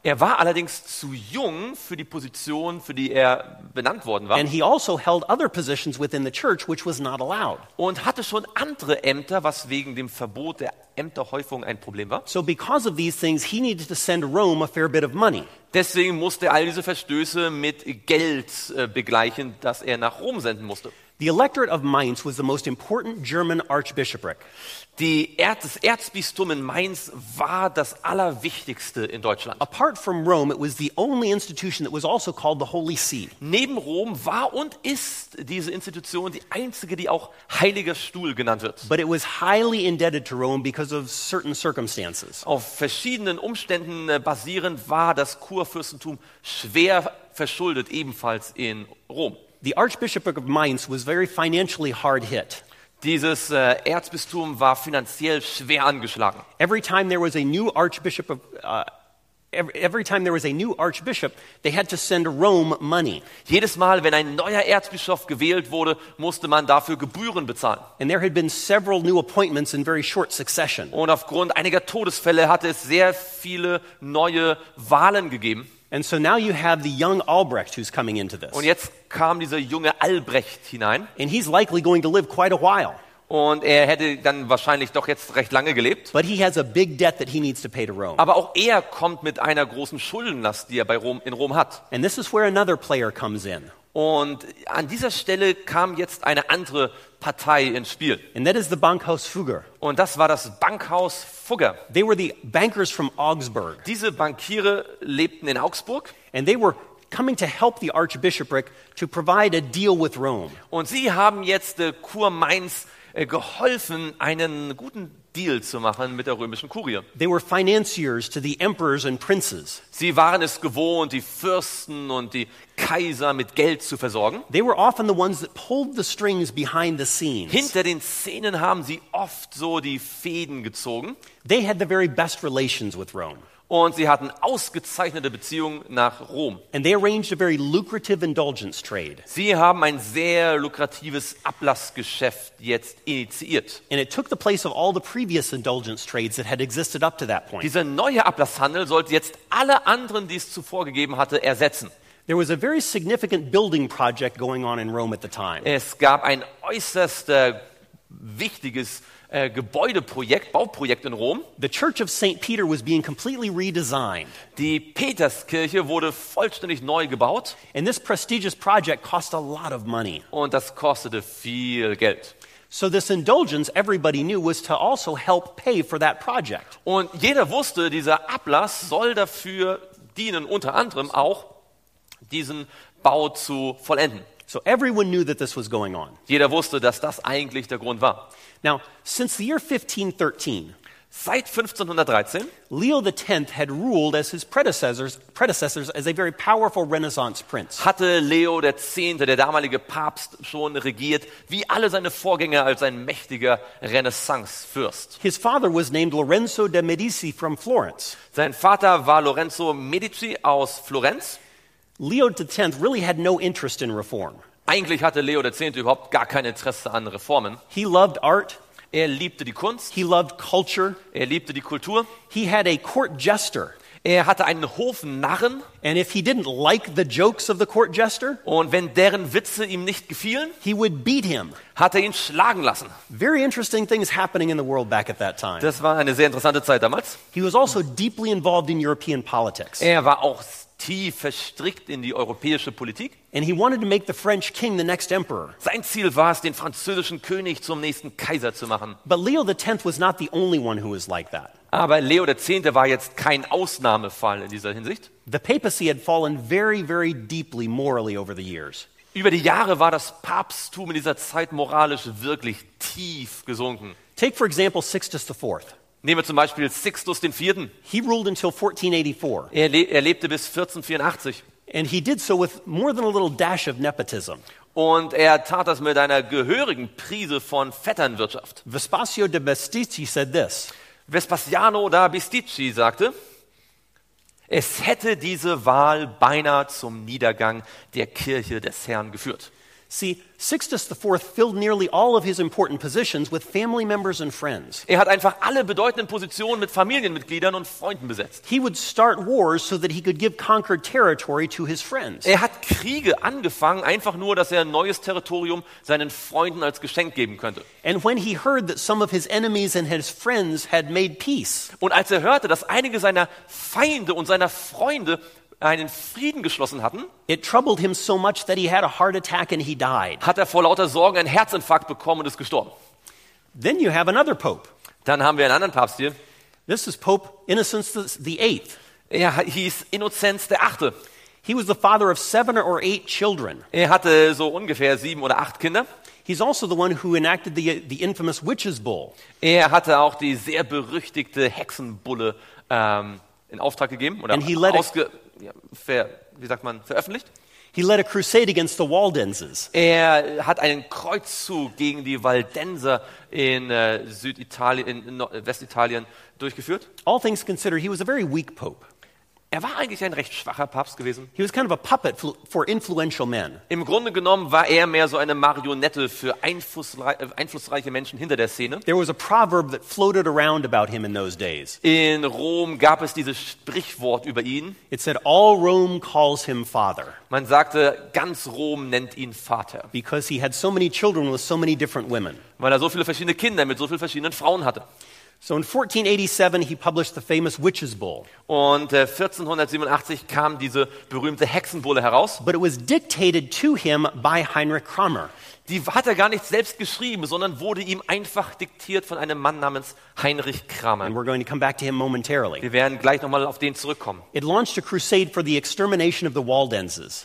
Er war allerdings zu jung für die Position, für die er benannt worden war. And he also held other positions within the church, which was not allowed. Und hatte schon andere Ämter, was wegen dem Verbot der Ämterhäufung ein Problem war. So because of these things, he needed to send Rome a fair bit of money. Deswegen musste er all diese Verstöße mit Geld äh, begleichen, das er nach Rom senden musste. The electorate of Mainz was the most important German archbishopric. Die Er- das Erzbistum in Mainz war das Allerwichtigste in Deutschland. Apart from Rome, it was the only institution that was also called the Holy See. Neben Rom war und ist diese Institution die einzige, die auch Heiliger Stuhl genannt wird. But it was highly indebted to Rome because of certain circumstances. Auf verschiedenen Umständen äh, basierend war das Kurfürstentum schwer verschuldet, ebenfalls in Rom. The Archbishopric of Mainz was very financially hard hit. Dieses äh, Erzbistum war finanziell schwer angeschlagen. Every time there was a new archbishop of, uh, every, every time there was a new archbishop, they had to send Rome money. Jedes Mal, wenn ein neuer Erzbischof gewählt wurde, musste man dafür Gebühren bezahlen. And there had been several new appointments in very short succession. Und aufgrund einiger Todesfälle hatte es sehr viele neue Wahlen gegeben. And so now you have the young Albrecht who's coming into this. Und jetzt kam dieser junge Albrecht hinein. And he's likely going to live quite a while. Und er hätte dann wahrscheinlich doch jetzt recht lange gelebt. But he has a big debt that he needs to pay to Rome. Aber auch er kommt mit einer großen Schuldenlast, die er bei Rom, in Rom hat. And this is where another player comes in. Und an dieser Stelle kam jetzt eine andere Partei ins Spiel. And that is the Bankhaus Fugger. Und das war das Bankhaus Fugger. They were the bankers from Augsburg. Diese Bankiere lebten in Augsburg. And they were coming to help the archbishopric to provide a deal with Rome. Und sie haben jetzt äh, Kur Mainz äh, geholfen, einen guten Deal zu machen mit der römischen Kurie. They were financiers to the emperors and princes. Sie waren es gewohnt, die Fürsten und die Kaiser mit Geld zu versorgen. They were often the ones that pulled the strings behind the scenes. Hinter den Szenen haben sie oft so die Fäden gezogen. They had the very best relations with Rome. Und sie hatten ausgezeichnete Beziehungen nach Rom. And they arranged a very lucrative indulgence trade. Sie haben ein sehr lukratives Ablassgeschäft jetzt initiiert. And it took the place of all the previous indulgence trades that had existed up to that point. Dieser neue Ablasshandel sollte jetzt alle anderen, die es zuvor gegeben hatte, ersetzen. There was a very significant building project going on in Rome at the time. Es gab ein äußerst äh, wichtiges äh, Gebäudeprojekt, Bauprojekt in Rom. The Church of Saint Peter was being completely redesigned. Die Peterskirche wurde vollständig neu gebaut. And this prestigious project cost a lot of money. Und das kostete viel Geld. So this indulgence, everybody knew, was to also help pay for that project. Und jeder wusste, dieser Ablass soll dafür dienen, unter anderem auch diesen Bau zu vollenden. So everyone knew that this was going on. Jeder wusste, dass das eigentlich der Grund war. Now, since the year fifteen thirteen, Seit fünfzehnhundertdreizehn Leo the tenth had ruled as his predecessors, predecessors as a very powerful Renaissance prince. hatte Leo der Zehnte, der damalige Papst, schon regiert, wie alle seine Vorgänger als ein mächtiger Renaissance-Fürst. His father was named Lorenzo de' Medici from Florence. Sein Vater war Lorenzo Medici aus Florenz. Leo the tenth really had no interest in reform. Eigentlich hatte Leo der Zehnte überhaupt gar kein Interesse an Reformen. He loved art. Er liebte die Kunst, He loved culture. er liebte die Kultur, He had a court jester. er hatte einen Hofnarren And if he didn't like the jokes of the court jester, und wenn deren Witze ihm nicht gefielen, he would beat him. hat er ihn schlagen lassen. Very interesting things happening in the world back at that time. Das war eine sehr interessante Zeit damals. He was also deeply involved in European politics. Er war auch tief verstrickt in die europäische Politik. And he wanted to make the French king the next emperor. Sein Ziel war es, den französischen König zum nächsten Kaiser zu machen. But Leo the tenth was not the only one who was like that. Aber Leo der Zehnte war jetzt kein Ausnahmefall in dieser Hinsicht. The papacy had fallen very, very deeply morally over the years. Über die Jahre war das Papsttum in dieser Zeit moralisch wirklich tief gesunken. Take, for example, Sixtus the fourth. Nehmen wir zum Beispiel Sixtus den Vierten. He ruled until fourteen eighty-four. Er, le er lebte bis vierzehnhundertvierundachtzig. And he did so with more than a little dash of nepotism. Und er tat das mit einer gehörigen Prise von Vetternwirtschaft. Vespasio de Bestici said this: Vespasiano da Bisticci sagte, es hätte diese Wahl beinahe zum Niedergang der Kirche des Herrn geführt. See, Sixtus the Fourth filled nearly all of his important positions with family members and friends. Er hat einfach alle bedeutenden Positionen mit Familienmitgliedern und Freunden besetzt. He would start wars so that he could give conquered territory to his friends. Er hat Kriege angefangen, einfach nur, dass er ein neues Territorium seinen Freunden als Geschenk geben könnte. And when he heard that some of his enemies and his friends had made peace, Und als er hörte, dass einige seiner Feinde und seiner Freunde einen Frieden geschlossen hatten, it troubled him so much that he had a heart attack and he died. hat er vor lauter Sorgen einen Herzinfarkt bekommen und ist gestorben. Then you have another pope. Dann haben wir einen anderen Papst hier. This is Pope Innocent the Eighth. Er hieß Innozenz der Achte. He was the father of seven or eight children. Er hatte so ungefähr sieben oder acht Kinder. He's also the one who enacted the, the infamous Witches' Bull. Er hatte auch die sehr berüchtigte Hexenbulle ähm, in Auftrag gegeben oder And he led a- ausge, ja, ver, wie sagt man, veröffentlicht. He led a crusade against the Waldenses. Er hat einen Kreuzzug gegen die Waldenser in äh, Süditalien, in Nord- Westitalien durchgeführt. All things considered, he was a very weak pope. Er war eigentlich ein recht schwacher Papst gewesen. He was kind of a puppet fl- for influential men. Im Grunde genommen war er mehr so eine Marionette für einflussrei- äh, einflussreiche Menschen hinter der Szene. There was a proverb that floated around about him in those days. In Rom gab es dieses Sprichwort über ihn. It said, all Rome calls him father, Man sagte, ganz Rom nennt ihn Vater, because he had so many children with so many different women. weil er so viele verschiedene Kinder mit so vielen verschiedenen Frauen hatte. So in fourteen eighty-seven, he published the famous Witches' Bull. Und äh, vierzehnhundertsiebenundachtzig kam diese berühmte Hexenbulle heraus. But it was dictated to him by Heinrich Kramer. Die hat er gar nicht selbst geschrieben, sondern wurde ihm einfach diktiert von einem Mann namens Heinrich And Kramer. we're going to come back to him momentarily. Wir werden gleich nochmal auf den zurückkommen. It launched a crusade for the extermination of the Waldenses.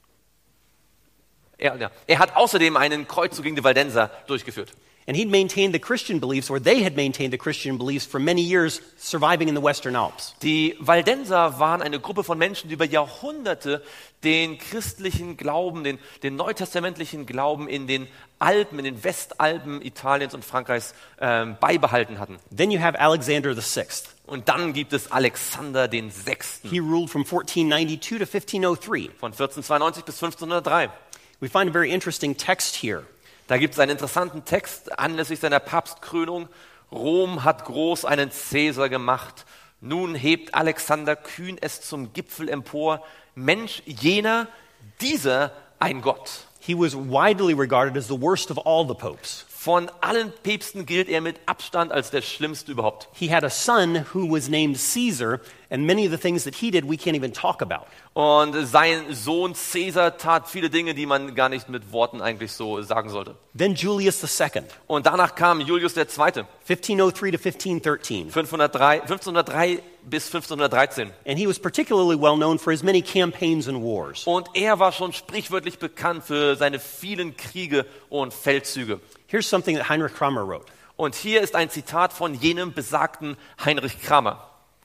Er, ja. er hat außerdem einen Kreuzzug gegen die Waldenser durchgeführt. And he'd maintained the Christian beliefs, or they had maintained the Christian beliefs for many years, surviving in the Western Alps. Die Waldenser waren eine Gruppe von Menschen, die über Jahrhunderte den christlichen Glauben, den, den neutestamentlichen Glauben in den Alpen, in den Westalpen Italiens und Frankreichs ähm, beibehalten hatten. Then you have Alexander the Sixth. Und dann gibt es Alexander den Sechsten He ruled from fourteen ninety-two to fifteen oh three. von vierzehnhundertzweiundneunzig bis fünfzehnhundertdrei. We find a very interesting text here. Da gibt es einen interessanten Text anlässlich seiner Papstkrönung. Rom hat groß einen Cäsar gemacht. Nun hebt Alexander kühn es zum Gipfel empor. Mensch jener, dieser ein Gott. He was widely regarded as the worst of all the popes. Von allen Päpsten gilt er mit Abstand als der schlimmste überhaupt. He had a son who was named Caesar, and many of the things that he did we can't even talk about. Und sein Sohn Cäsar tat viele Dinge, die man gar nicht mit Worten eigentlich so sagen sollte. Then Julius the Second, Und danach kam Julius der Zweite, fifteen oh three to fifteen thirteen. fünfhundertdrei, fünfzehnhundertdrei bis fünfzehnhundertdreizehn. And he was particularly well known for his many campaigns and wars. Und er war schon sprichwörtlich bekannt für seine vielen Kriege und Feldzüge. Here's something that Heinrich Kramer wrote. Und hier ist ein Zitat von jenem besagten Heinrich Kramer.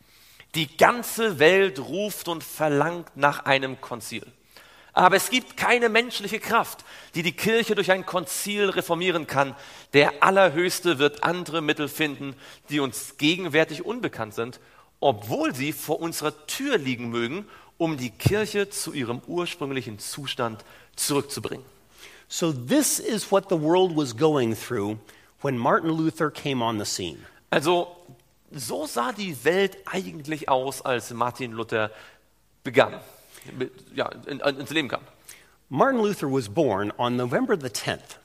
Die ganze Welt ruft und verlangt nach einem Konzil. Aber es gibt keine menschliche Kraft, die die Kirche durch ein Konzil reformieren kann. Der Allerhöchste wird andere Mittel finden, die uns gegenwärtig unbekannt sind, obwohl sie vor unserer Tür liegen mögen, um die Kirche zu ihrem ursprünglichen Zustand zurückzubringen. So this is what the world was going through when Martin Luther came on the scene. Also, so sah die Welt eigentlich aus, als Martin Luther begann, mit, ja, in, in, ins Leben kam. Martin Luther was born on November the tenth.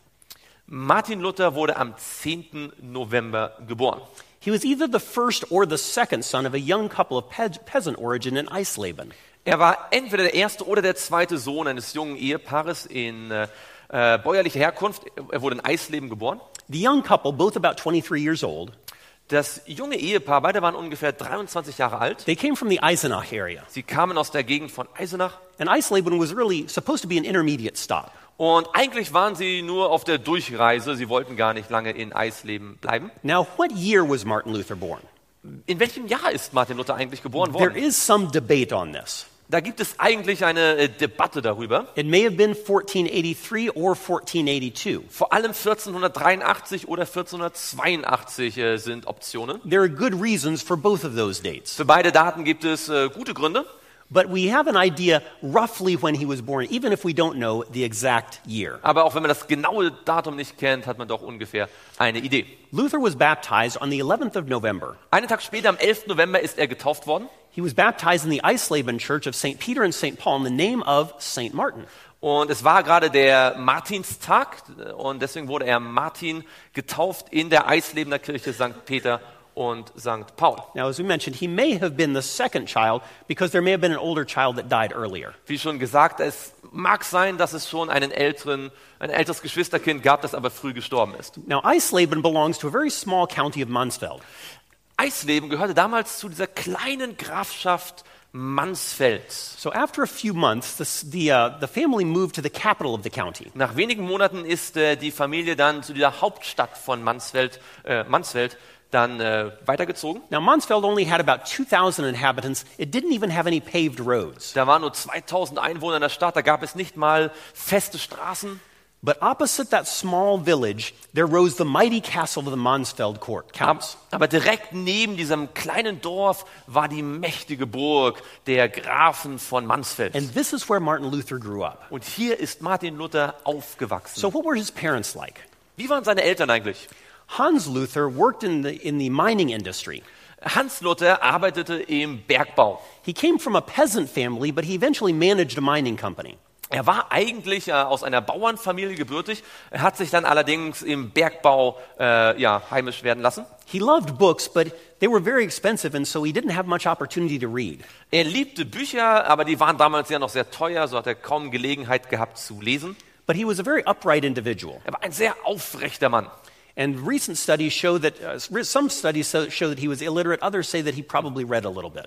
Martin Luther wurde am zehnten November geboren. He was either the first or the second son of a young couple of pe- peasant origin in Eisleben. Er war entweder der erste oder der zweite Sohn eines jungen Ehepaares in äh, äh, bäuerlicher Herkunft. Er wurde in Eisleben geboren. The young couple, both about twenty-three years old, Das junge Ehepaar, beide waren ungefähr dreiundzwanzig Jahre alt. they came from the Eisenach area. Sie kamen aus der Gegend von Eisenach. And Eisleben was really supposed to be an intermediate stop. Und eigentlich waren sie nur auf der Durchreise. Sie wollten gar nicht lange in Eisleben bleiben. Now, what year was Martin Luther born? In welchem Jahr ist Martin Luther eigentlich geboren There worden? is some debate on this. Da gibt es eigentlich eine äh, Debatte darüber. It may have been fourteen eighty-three or fourteen eighty-two. Vor allem vierzehnhundertdreiundachtzig oder vierzehnhundertzweiundachtzig äh, sind Optionen. There are good reasons for both of those dates. Für beide Daten gibt es äh, gute Gründe. But we have an idea roughly when he was born, even if we don't know the exact year. Aber auch wenn man das genaue Datum nicht kennt, hat man doch ungefähr eine Idee. Luther was baptized on the eleventh of November. Einen Tag später, am elften November, ist er getauft worden. He was baptized in the Eisleben Church of Saint Peter and Saint Paul in the name of Saint Martin. Und es war gerade der Martinstag und deswegen wurde er Martin getauft in der Eislebener Kirche Sankt Peter und Sankt Paul. Now, as we mentioned, he may have been the second child because there may have been an older child that died earlier. Wie schon gesagt, es mag sein, dass es schon einen älteren, ein älteres Geschwisterkind gab, das aber früh gestorben ist. Now, Eisleben belongs to a very small county of Mansfeld. Eisleben gehörte damals zu dieser kleinen Grafschaft Mansfeld. So after a few months, this, the, uh, the family moved to the capital of the county. Nach wenigen Monaten ist äh, die Familie dann zu dieser Hauptstadt von Mansfeld, äh, Mansfeld dann äh, weitergezogen. Now, Mansfeld only had about two thousand inhabitants. It didn't even have any paved roads. Da waren nur zweitausend Einwohner in der Stadt, da gab es nicht mal feste Straßen. But opposite that small village, there rose the mighty castle of the Mansfeld court, counts. Aber direkt neben diesem kleinen Dorf war die mächtige Burg der Grafen von Mansfeld. And this is where Martin Luther grew up. Und hier ist Martin Luther aufgewachsen. So what were his parents like? Wie waren seine Eltern eigentlich? Hans Luther worked in the, in the mining industry. Hans Luther arbeitete im Bergbau. He came from a peasant family, but he eventually managed a mining company. Er war eigentlich äh, aus einer Bauernfamilie gebürtig, er hat sich dann allerdings im Bergbau äh, ja, heimisch werden lassen. He loved books, but they were very expensive, and so he didn't have much opportunity to read. Er liebte Bücher, aber die waren damals ja noch sehr teuer, so hat er kaum Gelegenheit gehabt zu lesen. But he was a very upright individual. Er war ein sehr aufrechter Mann. And recent studies show that, uh, some studies show that he was illiterate, others say that he probably read a little bit.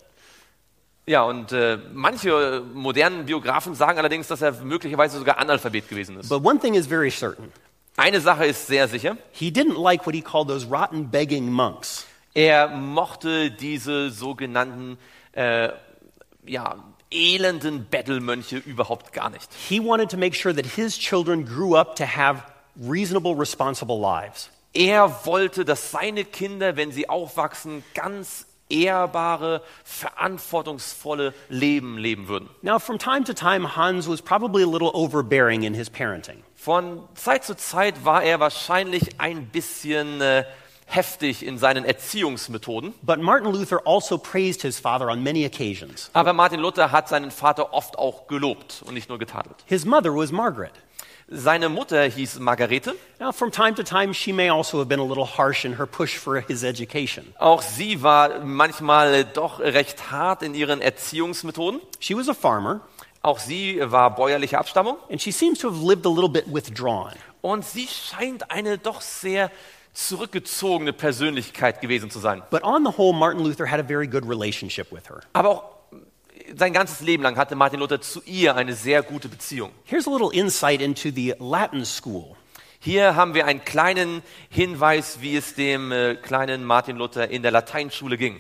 Ja, und äh, manche modernen Biografen sagen allerdings, dass er möglicherweise sogar Analphabet gewesen ist. But one thing is very certain. Eine Sache ist sehr sicher. He didn't like what he called those rotten begging monks. Er mochte diese sogenannten äh, ja, elenden Bettelmönche überhaupt gar nicht. He wanted to make sure that his children grew up to have reasonable, responsible lives. Er wollte, dass seine Kinder, wenn sie aufwachsen, ganz ehrbare, verantwortungsvolle Leben leben würden. Now, from time to time, Hans was probably a little overbearing in his parenting. Von Zeit zu Zeit war er wahrscheinlich ein bisschen äh, heftig in seinen Erziehungsmethoden. But Martin Luther also praised his father on many occasions. Aber Martin Luther hat seinen Vater oft auch gelobt und nicht nur getadelt. His mother was Margaret. Seine Mutter hieß Margarete. Now, from time to time, she may also have been a little harsh in her push for his education. Auch sie war manchmal doch recht hart in ihren Erziehungsmethoden. She was a farmer. Auch sie war bäuerlicher Abstammung. And she seems to have lived a little bit withdrawn. Und sie scheint eine doch sehr zurückgezogene Persönlichkeit gewesen zu sein. But on the whole, Martin Luther had a very good relationship with her. Aber auch sein ganzes Leben lang hatte Martin Luther zu ihr eine sehr gute Beziehung. Here's a little insight into the Latin school. Hier haben wir einen kleinen Hinweis, wie es dem äh, kleinen Martin Luther in der Lateinschule ging.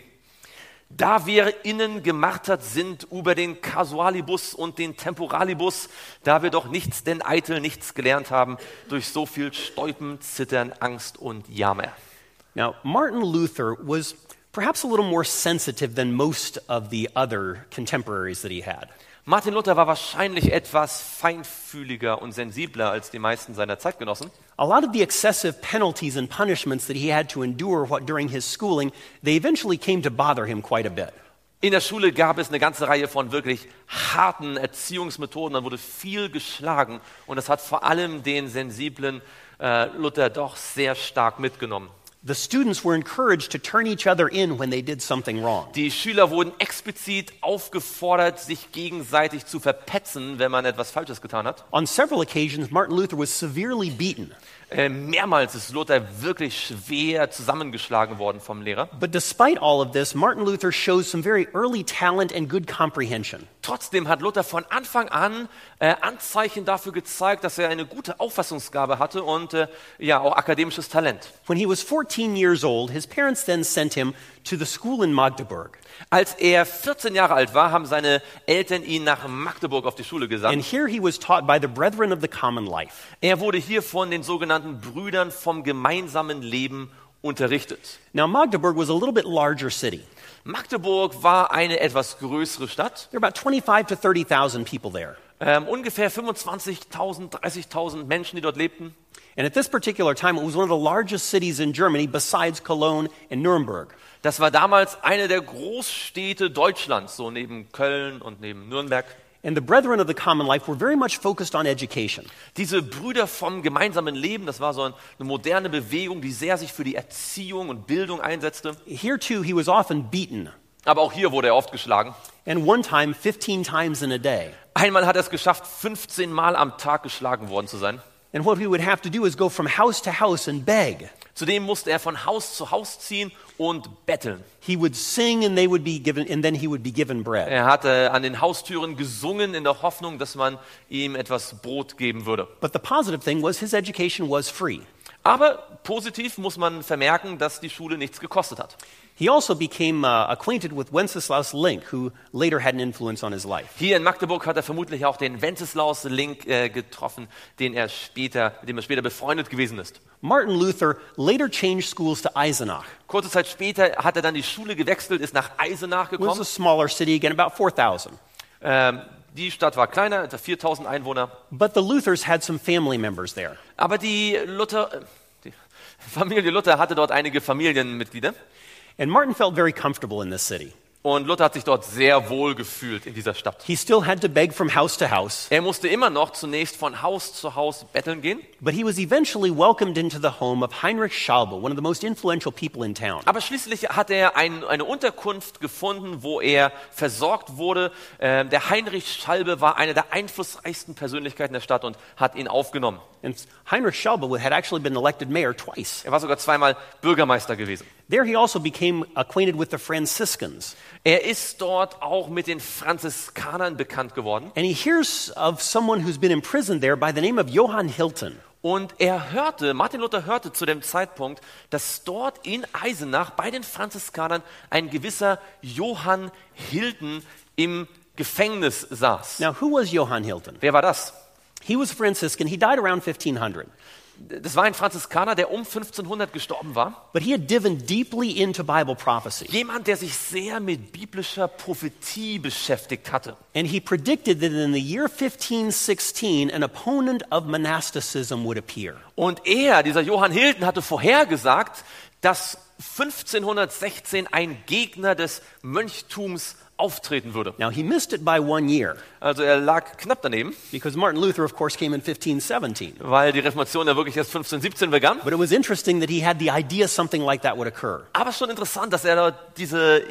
Da wir innen gemartert sind über den Casualibus und den Temporalibus, da wir doch nichts denn eitel nichts gelernt haben, durch so viel Stäuben, Zittern, Angst und Jammer. Now, Martin Luther was perhaps a little more sensitive than most of the other contemporaries that he had. Martin Luther war wahrscheinlich etwas feinfühliger und sensibler als die meisten seiner Zeitgenossen. A lot of the excessive penalties and punishments that he had to endure what, during his schooling, they eventually came to bother him quite a bit. In der Schule gab es eine ganze Reihe von wirklich harten Erziehungsmethoden, da wurde viel geschlagen und das hat vor allem den sensiblen äh, Luther doch sehr stark mitgenommen. The students were encouraged to turn each other in when they did something wrong. Die Schüler wurden explizit aufgefordert, sich gegenseitig zu verpetzen, wenn man etwas Falsches getan hat. On several occasions, Martin Luther was severely beaten. Äh, mehrmals ist Luther wirklich schwer zusammengeschlagen worden vom Lehrer. But despite all of this, Martin Luther shows some very early talent and good comprehension. Trotzdem hat Luther von Anfang an äh, Anzeichen dafür gezeigt, dass er eine gute Auffassungsgabe hatte und äh, ja auch akademisches Talent. When he was fourteen years old, his parents then sent him to the school in Magdeburg. Als er vierzehn Jahre alt war, haben seine Eltern ihn nach Magdeburg auf die Schule And gesandt. here he was taught by the Brethren of the Common Life. Er wurde hier von den sogenannten Brüdern vom gemeinsamen Leben unterrichtet. Now, Magdeburg was a little bit larger city. Magdeburg war eine etwas größere Stadt. There were about twenty-five to thirty thousand people there. Ähm, ungefähr fünfundzwanzigtausend, dreißigtausend Menschen, die dort lebten. And at this particular time, it was one of the largest cities in Germany besides Cologne and Nuremberg. Das war damals eine der Großstädte Deutschlands, so neben Köln und neben Nürnberg. And the Brethren of the Common Life were very much focused on education. Diese Brüder vom gemeinsamen Leben, das war so eine moderne Bewegung, die sehr sich für die Erziehung und Bildung einsetzte. Here too, he was often beaten. Aber auch hier wurde er oft geschlagen. And one time, fifteen times in a day. Einmal hat er es geschafft, fünfzehn Mal am Tag geschlagen worden zu sein. And what he would have to do is go from house to house and beg. Zudem musste er von Haus zu Haus ziehen und betteln. He would sing and they would be given, and then he would be given bread. Er hatte an den Haustüren gesungen in der Hoffnung, dass man ihm etwas Brot geben würde. But the positive thing was his education was free. Aber positiv muss man vermerken, dass die Schule nichts gekostet hat. He also became uh, acquainted with Wenceslaus Link, who later had an influence on his life. Hier in Magdeburg hat er vermutlich auch den Wenceslaus Link äh, getroffen, den er später, mit dem er später befreundet gewesen ist. Martin Luther later changed schools to Eisenach. Kurze Zeit später hat er dann die Schule gewechselt, ist nach Eisenach It was gekommen. a smaller city, again about four thousand. Ähm, die Stadt war kleiner, etwa viertausend Einwohner. But the Luthers had some family members there. Aber die Luther, äh, die Familie Luther hatte dort einige Familienmitglieder. And Martin felt very comfortable in this city. Und Luther hat sich dort sehr wohl gefühlt in dieser Stadt. He still had to beg from house to house, Er musste immer noch zunächst von Haus zu Haus betteln gehen. but he was eventually welcomed into the home of Heinrich Schalbe, one of the most influential people in town. Aber schließlich hat er ein, eine Unterkunft gefunden, wo er versorgt wurde. Ähm, der Heinrich Schalbe war eine der einflussreichsten Persönlichkeiten der Stadt und hat ihn aufgenommen. And Heinrich Schalbe had actually been elected mayor twice. Er war sogar zweimal Bürgermeister gewesen. There he also became acquainted with the Franciscans. Er ist dort auch mit den Franziskanern bekannt geworden. And he hears of someone who's been imprisoned there by the name of Johann Hilton. Und er hörte, Martin Luther hörte zu dem Zeitpunkt, dass dort in Eisenach bei den Franziskanern ein gewisser Johann Hilton im Gefängnis saß. Now, who was Johann Hilton? Wer war das? He was a Franciscan. He died around fifteen hundred. Das war ein Franziskaner, der um fünfzehnhundert gestorben war. But he had dived deeply into Bible prophecy. Jemand, der sich sehr mit biblischer Prophetie beschäftigt hatte. And he predicted that in the year fifteen sixteen, an opponent of monasticism would appear. Und er, dieser Johann Hilton, hatte vorhergesagt, dass fünfzehnhundertsechzehn ein Gegner des Mönchtums auftreten würde. Now, he missed it by one year Also er lag knapp daneben, because Martin Luther, of course, came in fifteen seventeen. weil die Reformation ja wirklich erst fünfzehnhundertsiebzehn begann. But it was interesting that he had the idea something like that would occur. Aber schon interessant, dass er da diese,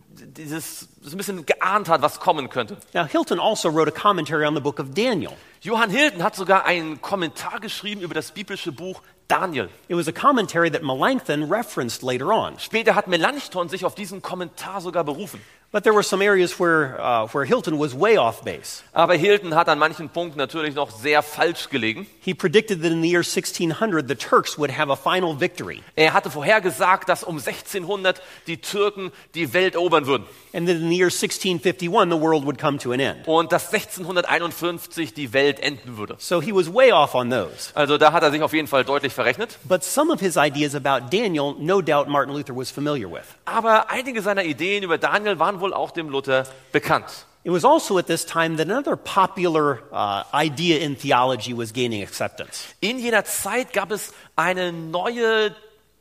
dieses so ein bisschen geahnt hat, was kommen könnte. Now, Hilton also wrote a commentary on the book of Daniel. Johann Hilton hat sogar einen Kommentar geschrieben über das biblische Buch Daniel. It was a commentary that Melanchthon referenced later on. Später hat Melanchthon sich auf diesen Kommentar sogar berufen. But there were some areas where, uh, where Hilton was way off base. Aber Hilton hat an manchen Punkten natürlich noch sehr falsch gelegen. He predicted that in the year sixteen hundred, the Turks would have a final victory. Er hatte vorhergesagt, dass um sechzehnhundert die Türken die Welt erobern würden. And that in the year sixteen fifty-one, the world would come to an end. Und dass sechzehnhunderteinundfünfzig die Welt enden würde. So he was way off on those. Also da hat er sich auf jeden Fall deutlich verrechnet. But some of his ideas about Daniel, no doubt Martin Luther was familiar with. Aber einige seiner Ideen über Daniel waren wohl auch dem Luther bekannt. It was also at this time that another popular uh, idea in theology was gaining acceptance. In jener Zeit gab es eine neue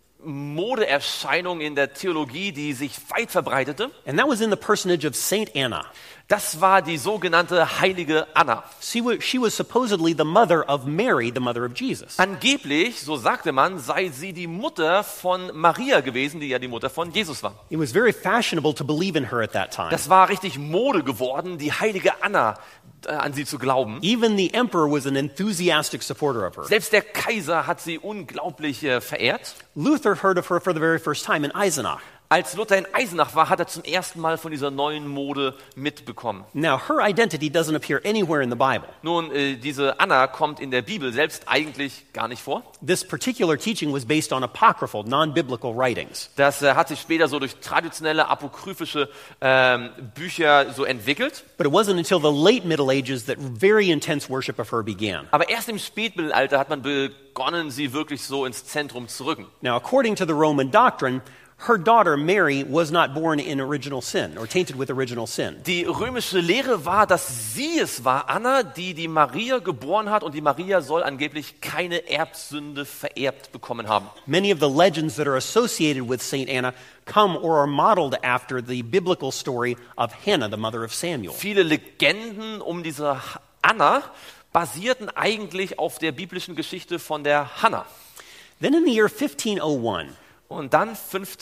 Modeerscheinung in der Theologie, die sich weit verbreitete. And that was in the personage of Saint Anna. Das war die sogenannte heilige Anna. She was, she was supposedly the mother of Mary, the mother of Jesus. Angeblich, so sagte man, sei sie die Mutter von Maria gewesen, die ja die Mutter von Jesus war. It was very fashionable to believe in her at that time. Das war richtig Mode geworden, die heilige Anna äh, an sie zu glauben. Even the emperor was an enthusiastic supporter of her. Selbst der Kaiser hat sie unglaublich äh, verehrt. Luther heard of her for the very first time in Eisenach. Als Luther in Eisenach war, hat er zum ersten Mal von dieser neuen Mode mitbekommen. Now, her identity doesn't appear anywhere in the Bible. Nun, äh, diese Anna kommt in der Bibel selbst eigentlich gar nicht vor. This particular teaching was based on apocryphal, non-biblical writings. Das äh, hat sich später so durch traditionelle apokryphische ähm, Bücher so entwickelt. But it wasn't until the late Middle Ages that very intense worship of her began. Aber erst im Spätmittelalter hat man begonnen, sie wirklich so ins Zentrum zu rücken. Now, according to the Roman doctrine, her daughter Mary was not born in original sin or tainted with original sin. Die römische Lehre war, dass sie es war, Anna, die die Maria geboren hat, und die Maria soll angeblich keine Erbsünde vererbt bekommen haben. Many of the legends that are associated with Saint Anna come or are modeled after the biblical story of Hannah, the mother of Samuel. Viele Legenden um diese Anna basierten eigentlich auf der biblischen Geschichte von der Hannah. Then in the year fifteen oh one, Und dann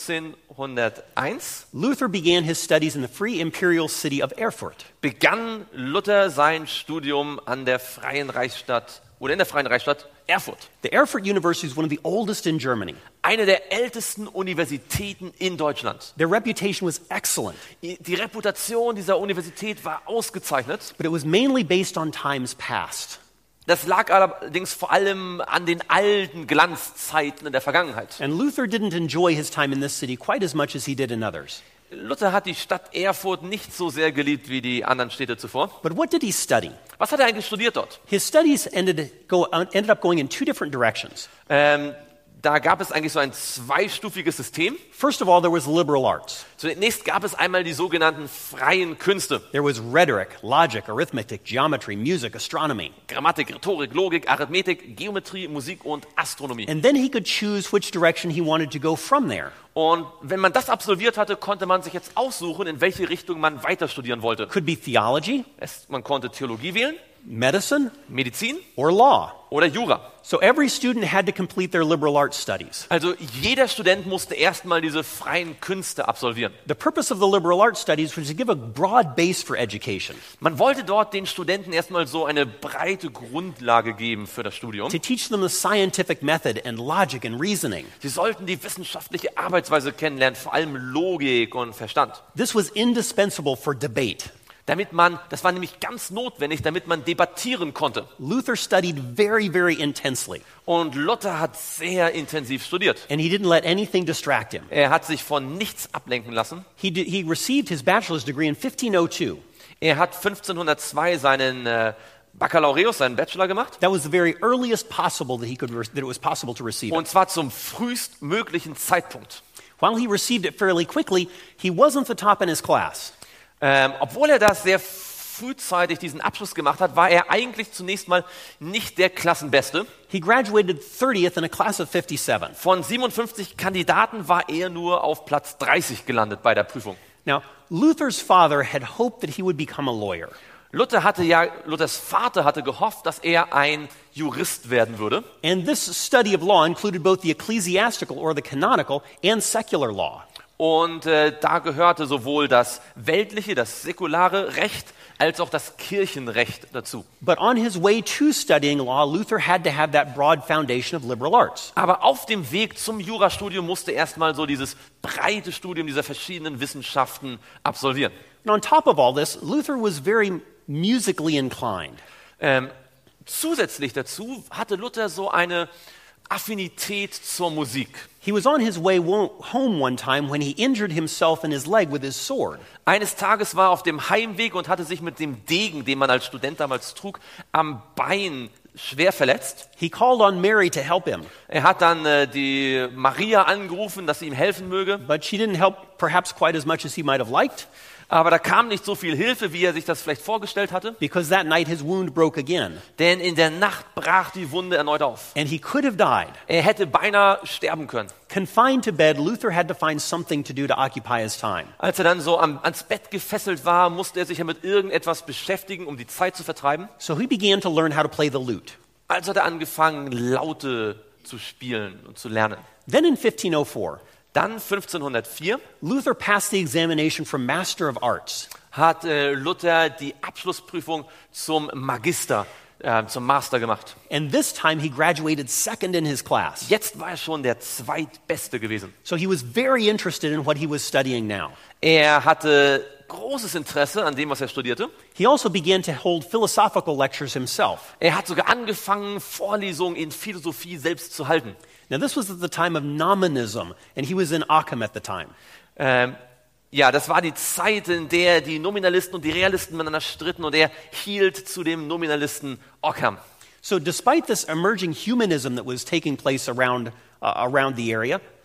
fünfzehnhunderteins Luther began his studies in the free imperial city of Erfurt. begann Luther sein Studium an der Freien Reichsstadt oder in der Freien Reichsstadt Erfurt. The Erfurt University is one of the oldest in Germany. Eine der ältesten Universitäten in Deutschland. Their reputation was excellent, Die Reputation dieser Universität war ausgezeichnet. but it was mainly based on times past. Das lag allerdings vor allem an den alten Glanzzeiten in der Vergangenheit. And Luther didn't enjoy his time in this city quite as much as he did in others. Luther hat die Stadt Erfurt nicht so sehr geliebt wie die anderen Städte zuvor. But what did he study? Was hat er eigentlich studiert dort? His studies ended, go, ended up going in two different directions. Ähm, da gab es eigentlich so ein zweistufiges System. First of all, there was liberal arts. Zunächst gab es einmal die sogenannten freien Künste. There was rhetoric, logic, arithmetic, geometry, music, astronomy. Grammatik, Rhetorik, Logik, Arithmetik, Geometrie, Musik und Astronomie. And then he could choose which direction he wanted to go from there. Und wenn man das absolviert hatte, konnte man sich jetzt aussuchen, in welche Richtung man weiter studieren wollte. Could be theology, Es, man konnte Theologie wählen, medicine, Medizin or law. oder Jura. So every student had to complete their liberal arts studies. Also jeder Student musste erstmal diese freien Künste absolvieren. The purpose of the liberal arts studies was to give a broad base for education, Man wollte dort den Studenten erstmal so eine breite Grundlage geben für das Studium. to teach them the scientific method and logic and reasoning. Sie sollten die wissenschaftliche Arbeitsweise kennenlernen, vor allem Logik und Verstand. This was indispensable for debate. Damit man, das war nämlich ganz notwendig, damit man debattieren konnte. Luther studied very, very intensely, Und Luther hat sehr intensiv studiert. and he didn't let anything distract him. Er hat sich von nichts ablenken lassen. He, did, he received his bachelor's degree in fifteen oh two. Er hat fünfzehnhundertzwei seinen äh, Baccalaureus, seinen Bachelor gemacht. That was the very earliest possible that he could re- that it was possible to receive it. Und zwar zum frühestmöglichen Zeitpunkt. While he received it fairly quickly, he wasn't the top in his class. Ähm, obwohl er das sehr frühzeitig diesen Abschluss gemacht hat, war er eigentlich zunächst mal nicht der Klassenbeste. He graduated thirtieth in a class of fifty-seven. Von siebenundfünfzig Kandidaten war er nur auf Platz dreißig gelandet bei der Prüfung. Now, Luther's father had hoped that he would become a lawyer. Luther hatte ja, Luthers Vater hatte gehofft, dass er ein Jurist werden würde. And this study of law included both the ecclesiastical or the canonical and secular law. Und äh, da gehörte sowohl das weltliche, das säkulare Recht, als auch das Kirchenrecht dazu. But on his way to studying law, Luther had to have that broad foundation of liberal arts. Aber auf dem Weg zum Jurastudium musste erstmal so dieses breite Studium dieser verschiedenen Wissenschaften absolvieren. And on top of all this, Luther was very musically inclined. Ähm, zusätzlich dazu hatte Luther so eine Affinität zur Musik. He was on his way wo- home one time when he injured himself in his leg with his sword. Eines Tages war er auf dem Heimweg und hatte sich mit dem Degen, den man als Student damals trug, am Bein schwer verletzt. He called on Mary to help him, Er hat dann äh, die Maria angerufen, dass sie ihm helfen möge. but she didn't help perhaps quite as much as he might have liked, Aber da kam nicht so viel Hilfe, wie er sich das vielleicht vorgestellt hatte. because that night his wound broke again, Denn in der Nacht brach die Wunde erneut auf. and he could have died. Er hätte beinahe sterben können. Confined to bed, Luther had to find something to do to occupy his time. Als er dann so am, ans Bett gefesselt war, musste er sich ja mit irgendetwas beschäftigen, um die Zeit zu vertreiben. So he began to learn how to play the lute. Also hat er angefangen, Laute zu spielen und zu lernen. Then in fifteen oh four, Dann fünfzehnhundertvier Luther passed the examination for Master of Arts. hat äh, Luther die Abschlussprüfung zum Magister, äh, zum Master gemacht. And this time he graduated second in his class. Jetzt war er schon der Zweitbeste gewesen. So he was very interested in what he was studying now. Er hatte großes Interesse an dem, was er studierte. He also began to hold philosophical lectures himself. Er hat sogar angefangen, Vorlesungen in Philosophie selbst zu halten. Now, this was at the time of Nominism, and he was in Occam at the time. Ähm, ja, das war die Zeit, in der die Nominalisten und die Realisten miteinander stritten, und er hielt zu dem Nominalisten Occam. So, despite this emerging humanism that was taking place around, uh, around the area,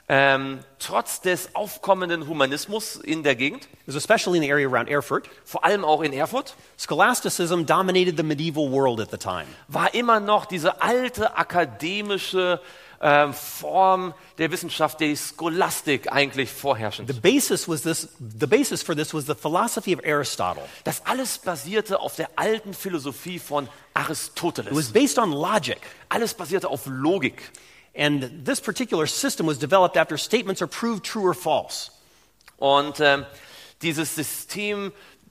ähm, trotz des aufkommenden Humanismus in der Gegend, It was especially in the area around Erfurt. vor allem auch in Erfurt, Scholasticism dominated the medieval world at the time. war immer noch diese alte akademische ähm, Form der Wissenschaft, die Scholastik eigentlich vorherrschend. The basis was this, the basis for this was the philosophy of Aristotle. Das alles basierte auf der alten Philosophie von It was Aristoteles. based on logic. Alles basierte auf Logik. And this particular system was developed after statements are proved true or false. Und ähm, dieses System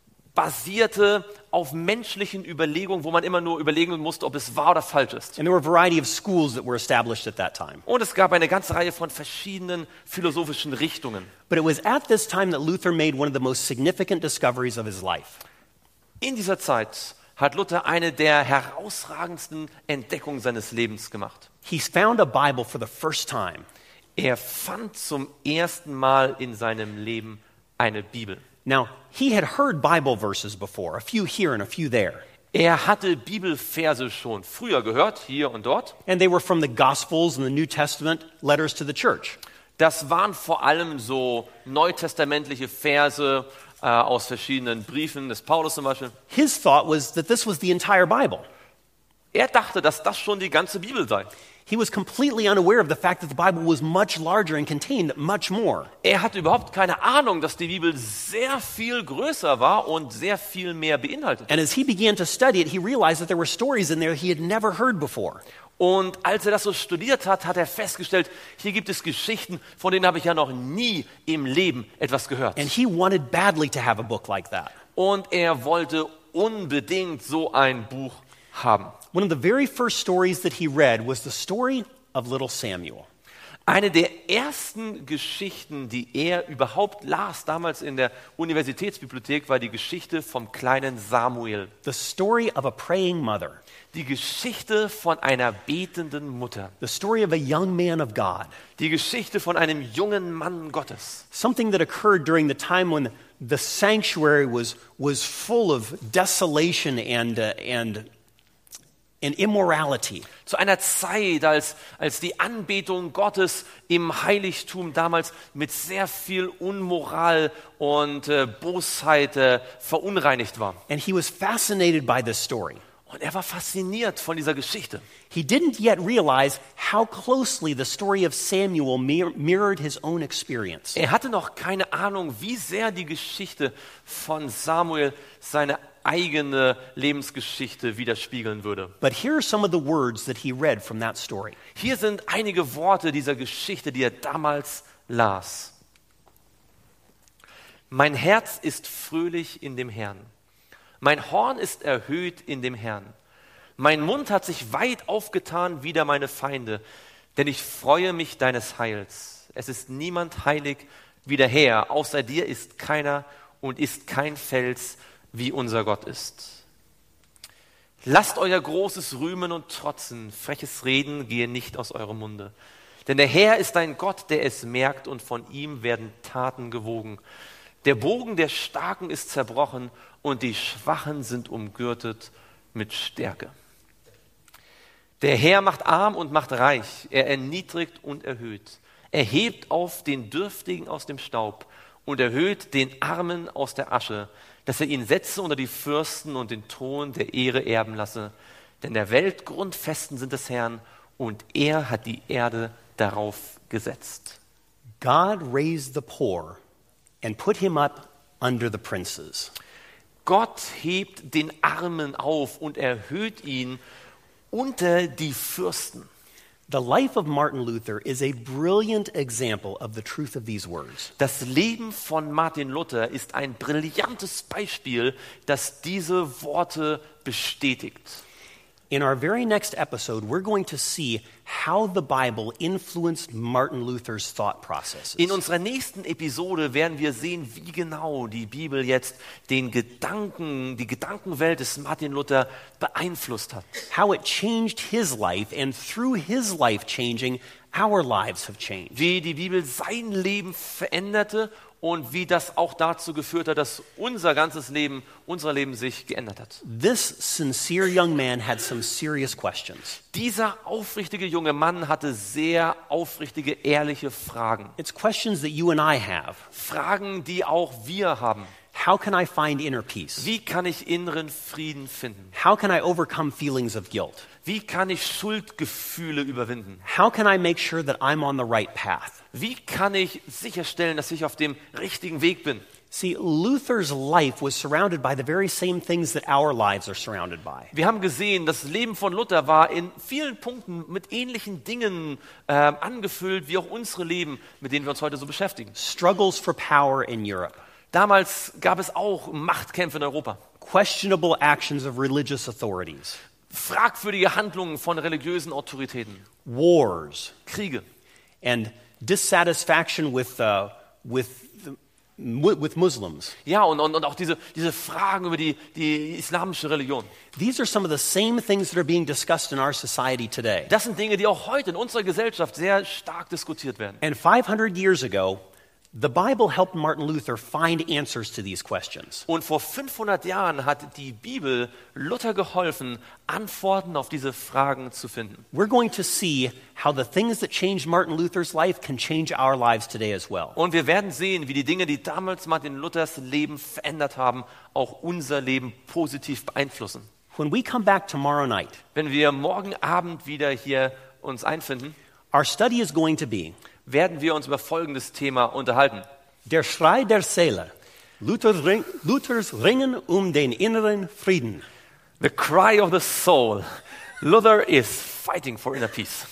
basierte auf menschlichen Überlegungen, wo man immer nur überlegen musste, ob es wahr oder falsch ist. And there were a variety of schools that were established at that time. Und es gab eine ganze Reihe von verschiedenen philosophischen Richtungen. But it was at this time that Luther made one of the most significant discoveries of his life. In dieser Zeit hat Luther eine der herausragendsten Entdeckungen seines Lebens gemacht. He found a Bible for the first time. Er fand zum ersten Mal in seinem Leben eine Bibel. Now, he had heard Bible verses before, a few here and a few there. Er hatte Bibelverse schon früher gehört, hier und dort. And they were from the Gospels and the New Testament letters to the church. Das waren vor allem so neutestamentliche Verse äh, aus verschiedenen Briefen des Paulus zum Beispiel. His thought was that this was the entire Bible. Er dachte, dass das schon die ganze Bibel sei. He was completely unaware of the fact that the Bible was much larger and contained much more. Er hatte überhaupt keine Ahnung, dass die Bibel sehr viel größer war und sehr viel mehr beinhaltet. And as he began to study it, he realized that there were stories in there he had never heard before. Und als er das so studiert hat, hat er festgestellt, hier gibt es Geschichten, von denen habe ich ja noch nie im Leben etwas gehört. And he wanted badly to have a book like that. Und er wollte unbedingt so ein Buch haben. One of the very first stories that he read was the story of little Samuel. Eine der ersten Geschichten, die er überhaupt las, damals in der Universitätsbibliothek, war die Geschichte vom kleinen Samuel. The story of a praying mother. Die Geschichte von einer betenden Mutter. The story of a young man of God. Die Geschichte von einem jungen Mann Gottes. Something that occurred during the time when the sanctuary was, was full of desolation and, uh, and and immorality. Zu einer Zeit, als, als die Anbetung Gottes im Heiligtum damals mit sehr viel Unmoral und äh, Bosheit äh, verunreinigt war. And he was fascinated by this story. Und er war fasziniert von dieser Geschichte. He didn't yet realize how closely the story of Samuel mir- mirrored his own experience. Er hatte noch keine Ahnung, wie sehr die Geschichte von Samuel seine eigene Lebensgeschichte widerspiegeln würde. But here are some of the words that he read from that story. Hier sind einige Worte dieser Geschichte, die er damals las. Mein Herz ist fröhlich in dem Herrn. Mein Horn ist erhöht in dem Herrn. Mein Mund hat sich weit aufgetan wider meine Feinde, denn ich freue mich deines Heils. Es ist niemand heilig wie der Herr, außer dir ist keiner und ist kein Fels, wie unser Gott ist. Lasst euer Großes rühmen und trotzen, freches Reden gehe nicht aus eurem Munde. Denn der Herr ist ein Gott, der es merkt und von ihm werden Taten gewogen. Der Bogen der Starken ist zerbrochen und die Schwachen sind umgürtet mit Stärke. Der Herr macht arm und macht reich, er erniedrigt und erhöht. Er hebt auf den Dürftigen aus dem Staub und erhöht den Armen aus der Asche, dass er ihn setze unter die Fürsten und den Thron der Ehre erben lasse. Denn der Welt Grundfesten sind des Herrn und er hat die Erde darauf gesetzt. God raised the poor and put him up under the princes. Gott hebt den Armen auf und erhöht ihn unter die Fürsten. The life of Martin Luther is a brilliant example of the truth of these words. Das Leben von Martin Luther ist ein brillantes Beispiel, das diese Worte bestätigt. In our very next episode, we're going to see how the Bible influenced Martin Luther's thought processes. In unserer nächsten Episode werden wir sehen, wie genau die Bibel jetzt den Gedanken, die Gedankenwelt des Martin Luther beeinflusst hat. How it changed his life, and through his life changing, our lives have changed. Wie die Bibel sein Leben veränderte und wie das auch dazu geführt hat, dass unser ganzes Leben, unser Leben sich geändert hat. This sincere young man had some serious questions. Dieser aufrichtige junge Mann hatte sehr aufrichtige, ehrliche Fragen. It's questions that you and I have. Fragen, die auch wir haben. How can I find inner peace? Wie kann ich inneren Frieden finden? How can I overcome feelings of guilt? Wie kann ich Schuldgefühle überwinden? How can I make sure that I'm on the right path? Wie kann ich sicherstellen, dass ich auf dem richtigen Weg bin? See, Luther's life was surrounded by the very same things that our lives are surrounded by. Wir haben gesehen, das Leben von Luther war in vielen Punkten mit ähnlichen Dingen äh, angefüllt, wie auch unsere Leben, mit denen wir uns heute so beschäftigen. Struggles for power in Europe. Damals gab es auch Machtkämpfe in Europa. Questionable actions of religious authorities. Fragwürdige Handlungen von religiösen Autoritäten. Wars. Kriege. And dissatisfaction with, uh, with, the, with Muslims. Ja, und, und, und auch diese, diese Fragen über die, die islamische Religion. These are some of the same things that are being discussed in our society today. Das sind Dinge, die auch heute in unserer Gesellschaft sehr stark diskutiert werden. And five hundred years ago, the Bible helped Martin Luther find answers to these questions. Und vor fünfhundert Jahren hat die Bibel Luther geholfen, Antworten auf diese Fragen zu finden. We're going to see how the things that changed Martin Luther's life can change our lives today as well. Und wir werden sehen, wie die Dinge, die damals Martin Luthers Leben verändert haben, auch unser Leben positiv beeinflussen. When we come back tomorrow night, Wenn wir morgen Abend wieder hier uns einfinden, our study is going to be werden wir uns über folgendes Thema unterhalten. Der Schrei der Seele. Luthers, Ring, Luthers Ringen um den inneren Frieden. The cry of the soul. Luther is fighting for inner peace.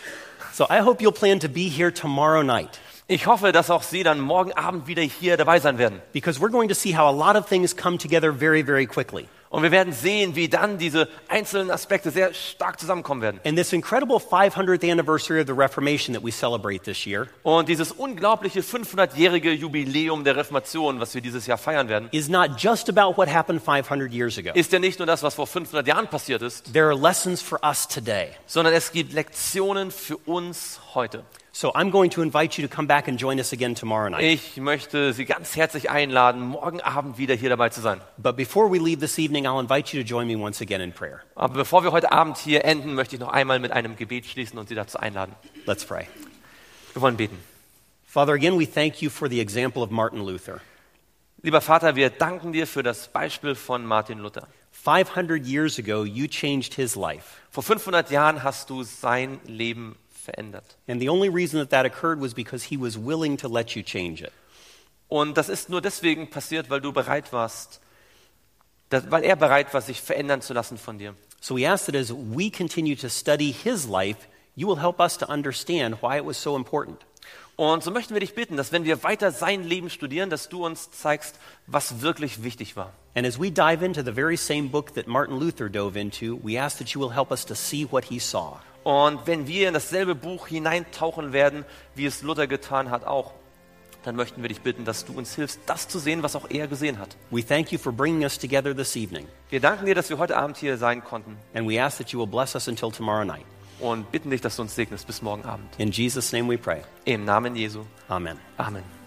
So I hope you'll plan to be here tomorrow night. Ich hoffe, dass auch Sie dann morgen Abend wieder hier dabei sein werden. Because we're going to see how a lot of things come together very, very quickly. Und wir werden sehen, wie dann diese einzelnen Aspekte sehr stark zusammenkommen werden. And this incredible five hundredth anniversary of the Reformation that we celebrate this year Und dieses unglaubliche fünfhundertjährige Jubiläum der Reformation, was wir dieses Jahr feiern werden, is not just about what happened five hundred years ago. ist ja nicht nur das, was vor fünfhundert Jahren passiert ist, There are lessons for us today. sondern es gibt Lektionen für uns heute. So I'm going to invite you to come back and join us again tomorrow night. Ich möchte Sie ganz herzlich einladen, morgen Abend wieder hier dabei zu sein. But before we leave this evening, I'll invite you to join me once again in prayer. Aber bevor wir heute Abend hier enden, möchte ich noch einmal mit einem Gebet schließen und Sie dazu einladen. Let's pray. Wir wollen beten. Father, again, we thank you for the example of Martin Luther. Lieber Vater, wir danken dir für das Beispiel von Martin Luther. five hundred years ago, you changed his life. Vor fünfhundert Jahren hast du sein Leben verändert. And the only reason that that occurred was because he was willing to let you change it. Und das ist nur deswegen passiert, weil du bereit warst, dass, weil er bereit war, sich verändern zu lassen von dir. So we ask that as we continue to study his life, you will help us to understand why it was so important. Und so möchten wir dich bitten, dass wenn wir weiter sein Leben studieren, dass du uns zeigst, was wirklich wichtig war. And as we dive into the very same book that Martin Luther dove into, we ask that you will help us to see what he saw. Und wenn wir in dasselbe Buch hineintauchen werden, wie es Luther getan hat auch, dann möchten wir dich bitten, dass du uns hilfst, das zu sehen, was auch er gesehen hat. We thank you for bringing us together this evening. Wir danken dir, dass wir heute Abend hier sein konnten And we ask that you will bless us until tomorrow night. und bitten dich, dass du uns segnest bis morgen Abend. In Jesus' name we pray. Im Namen Jesu. Amen. Amen.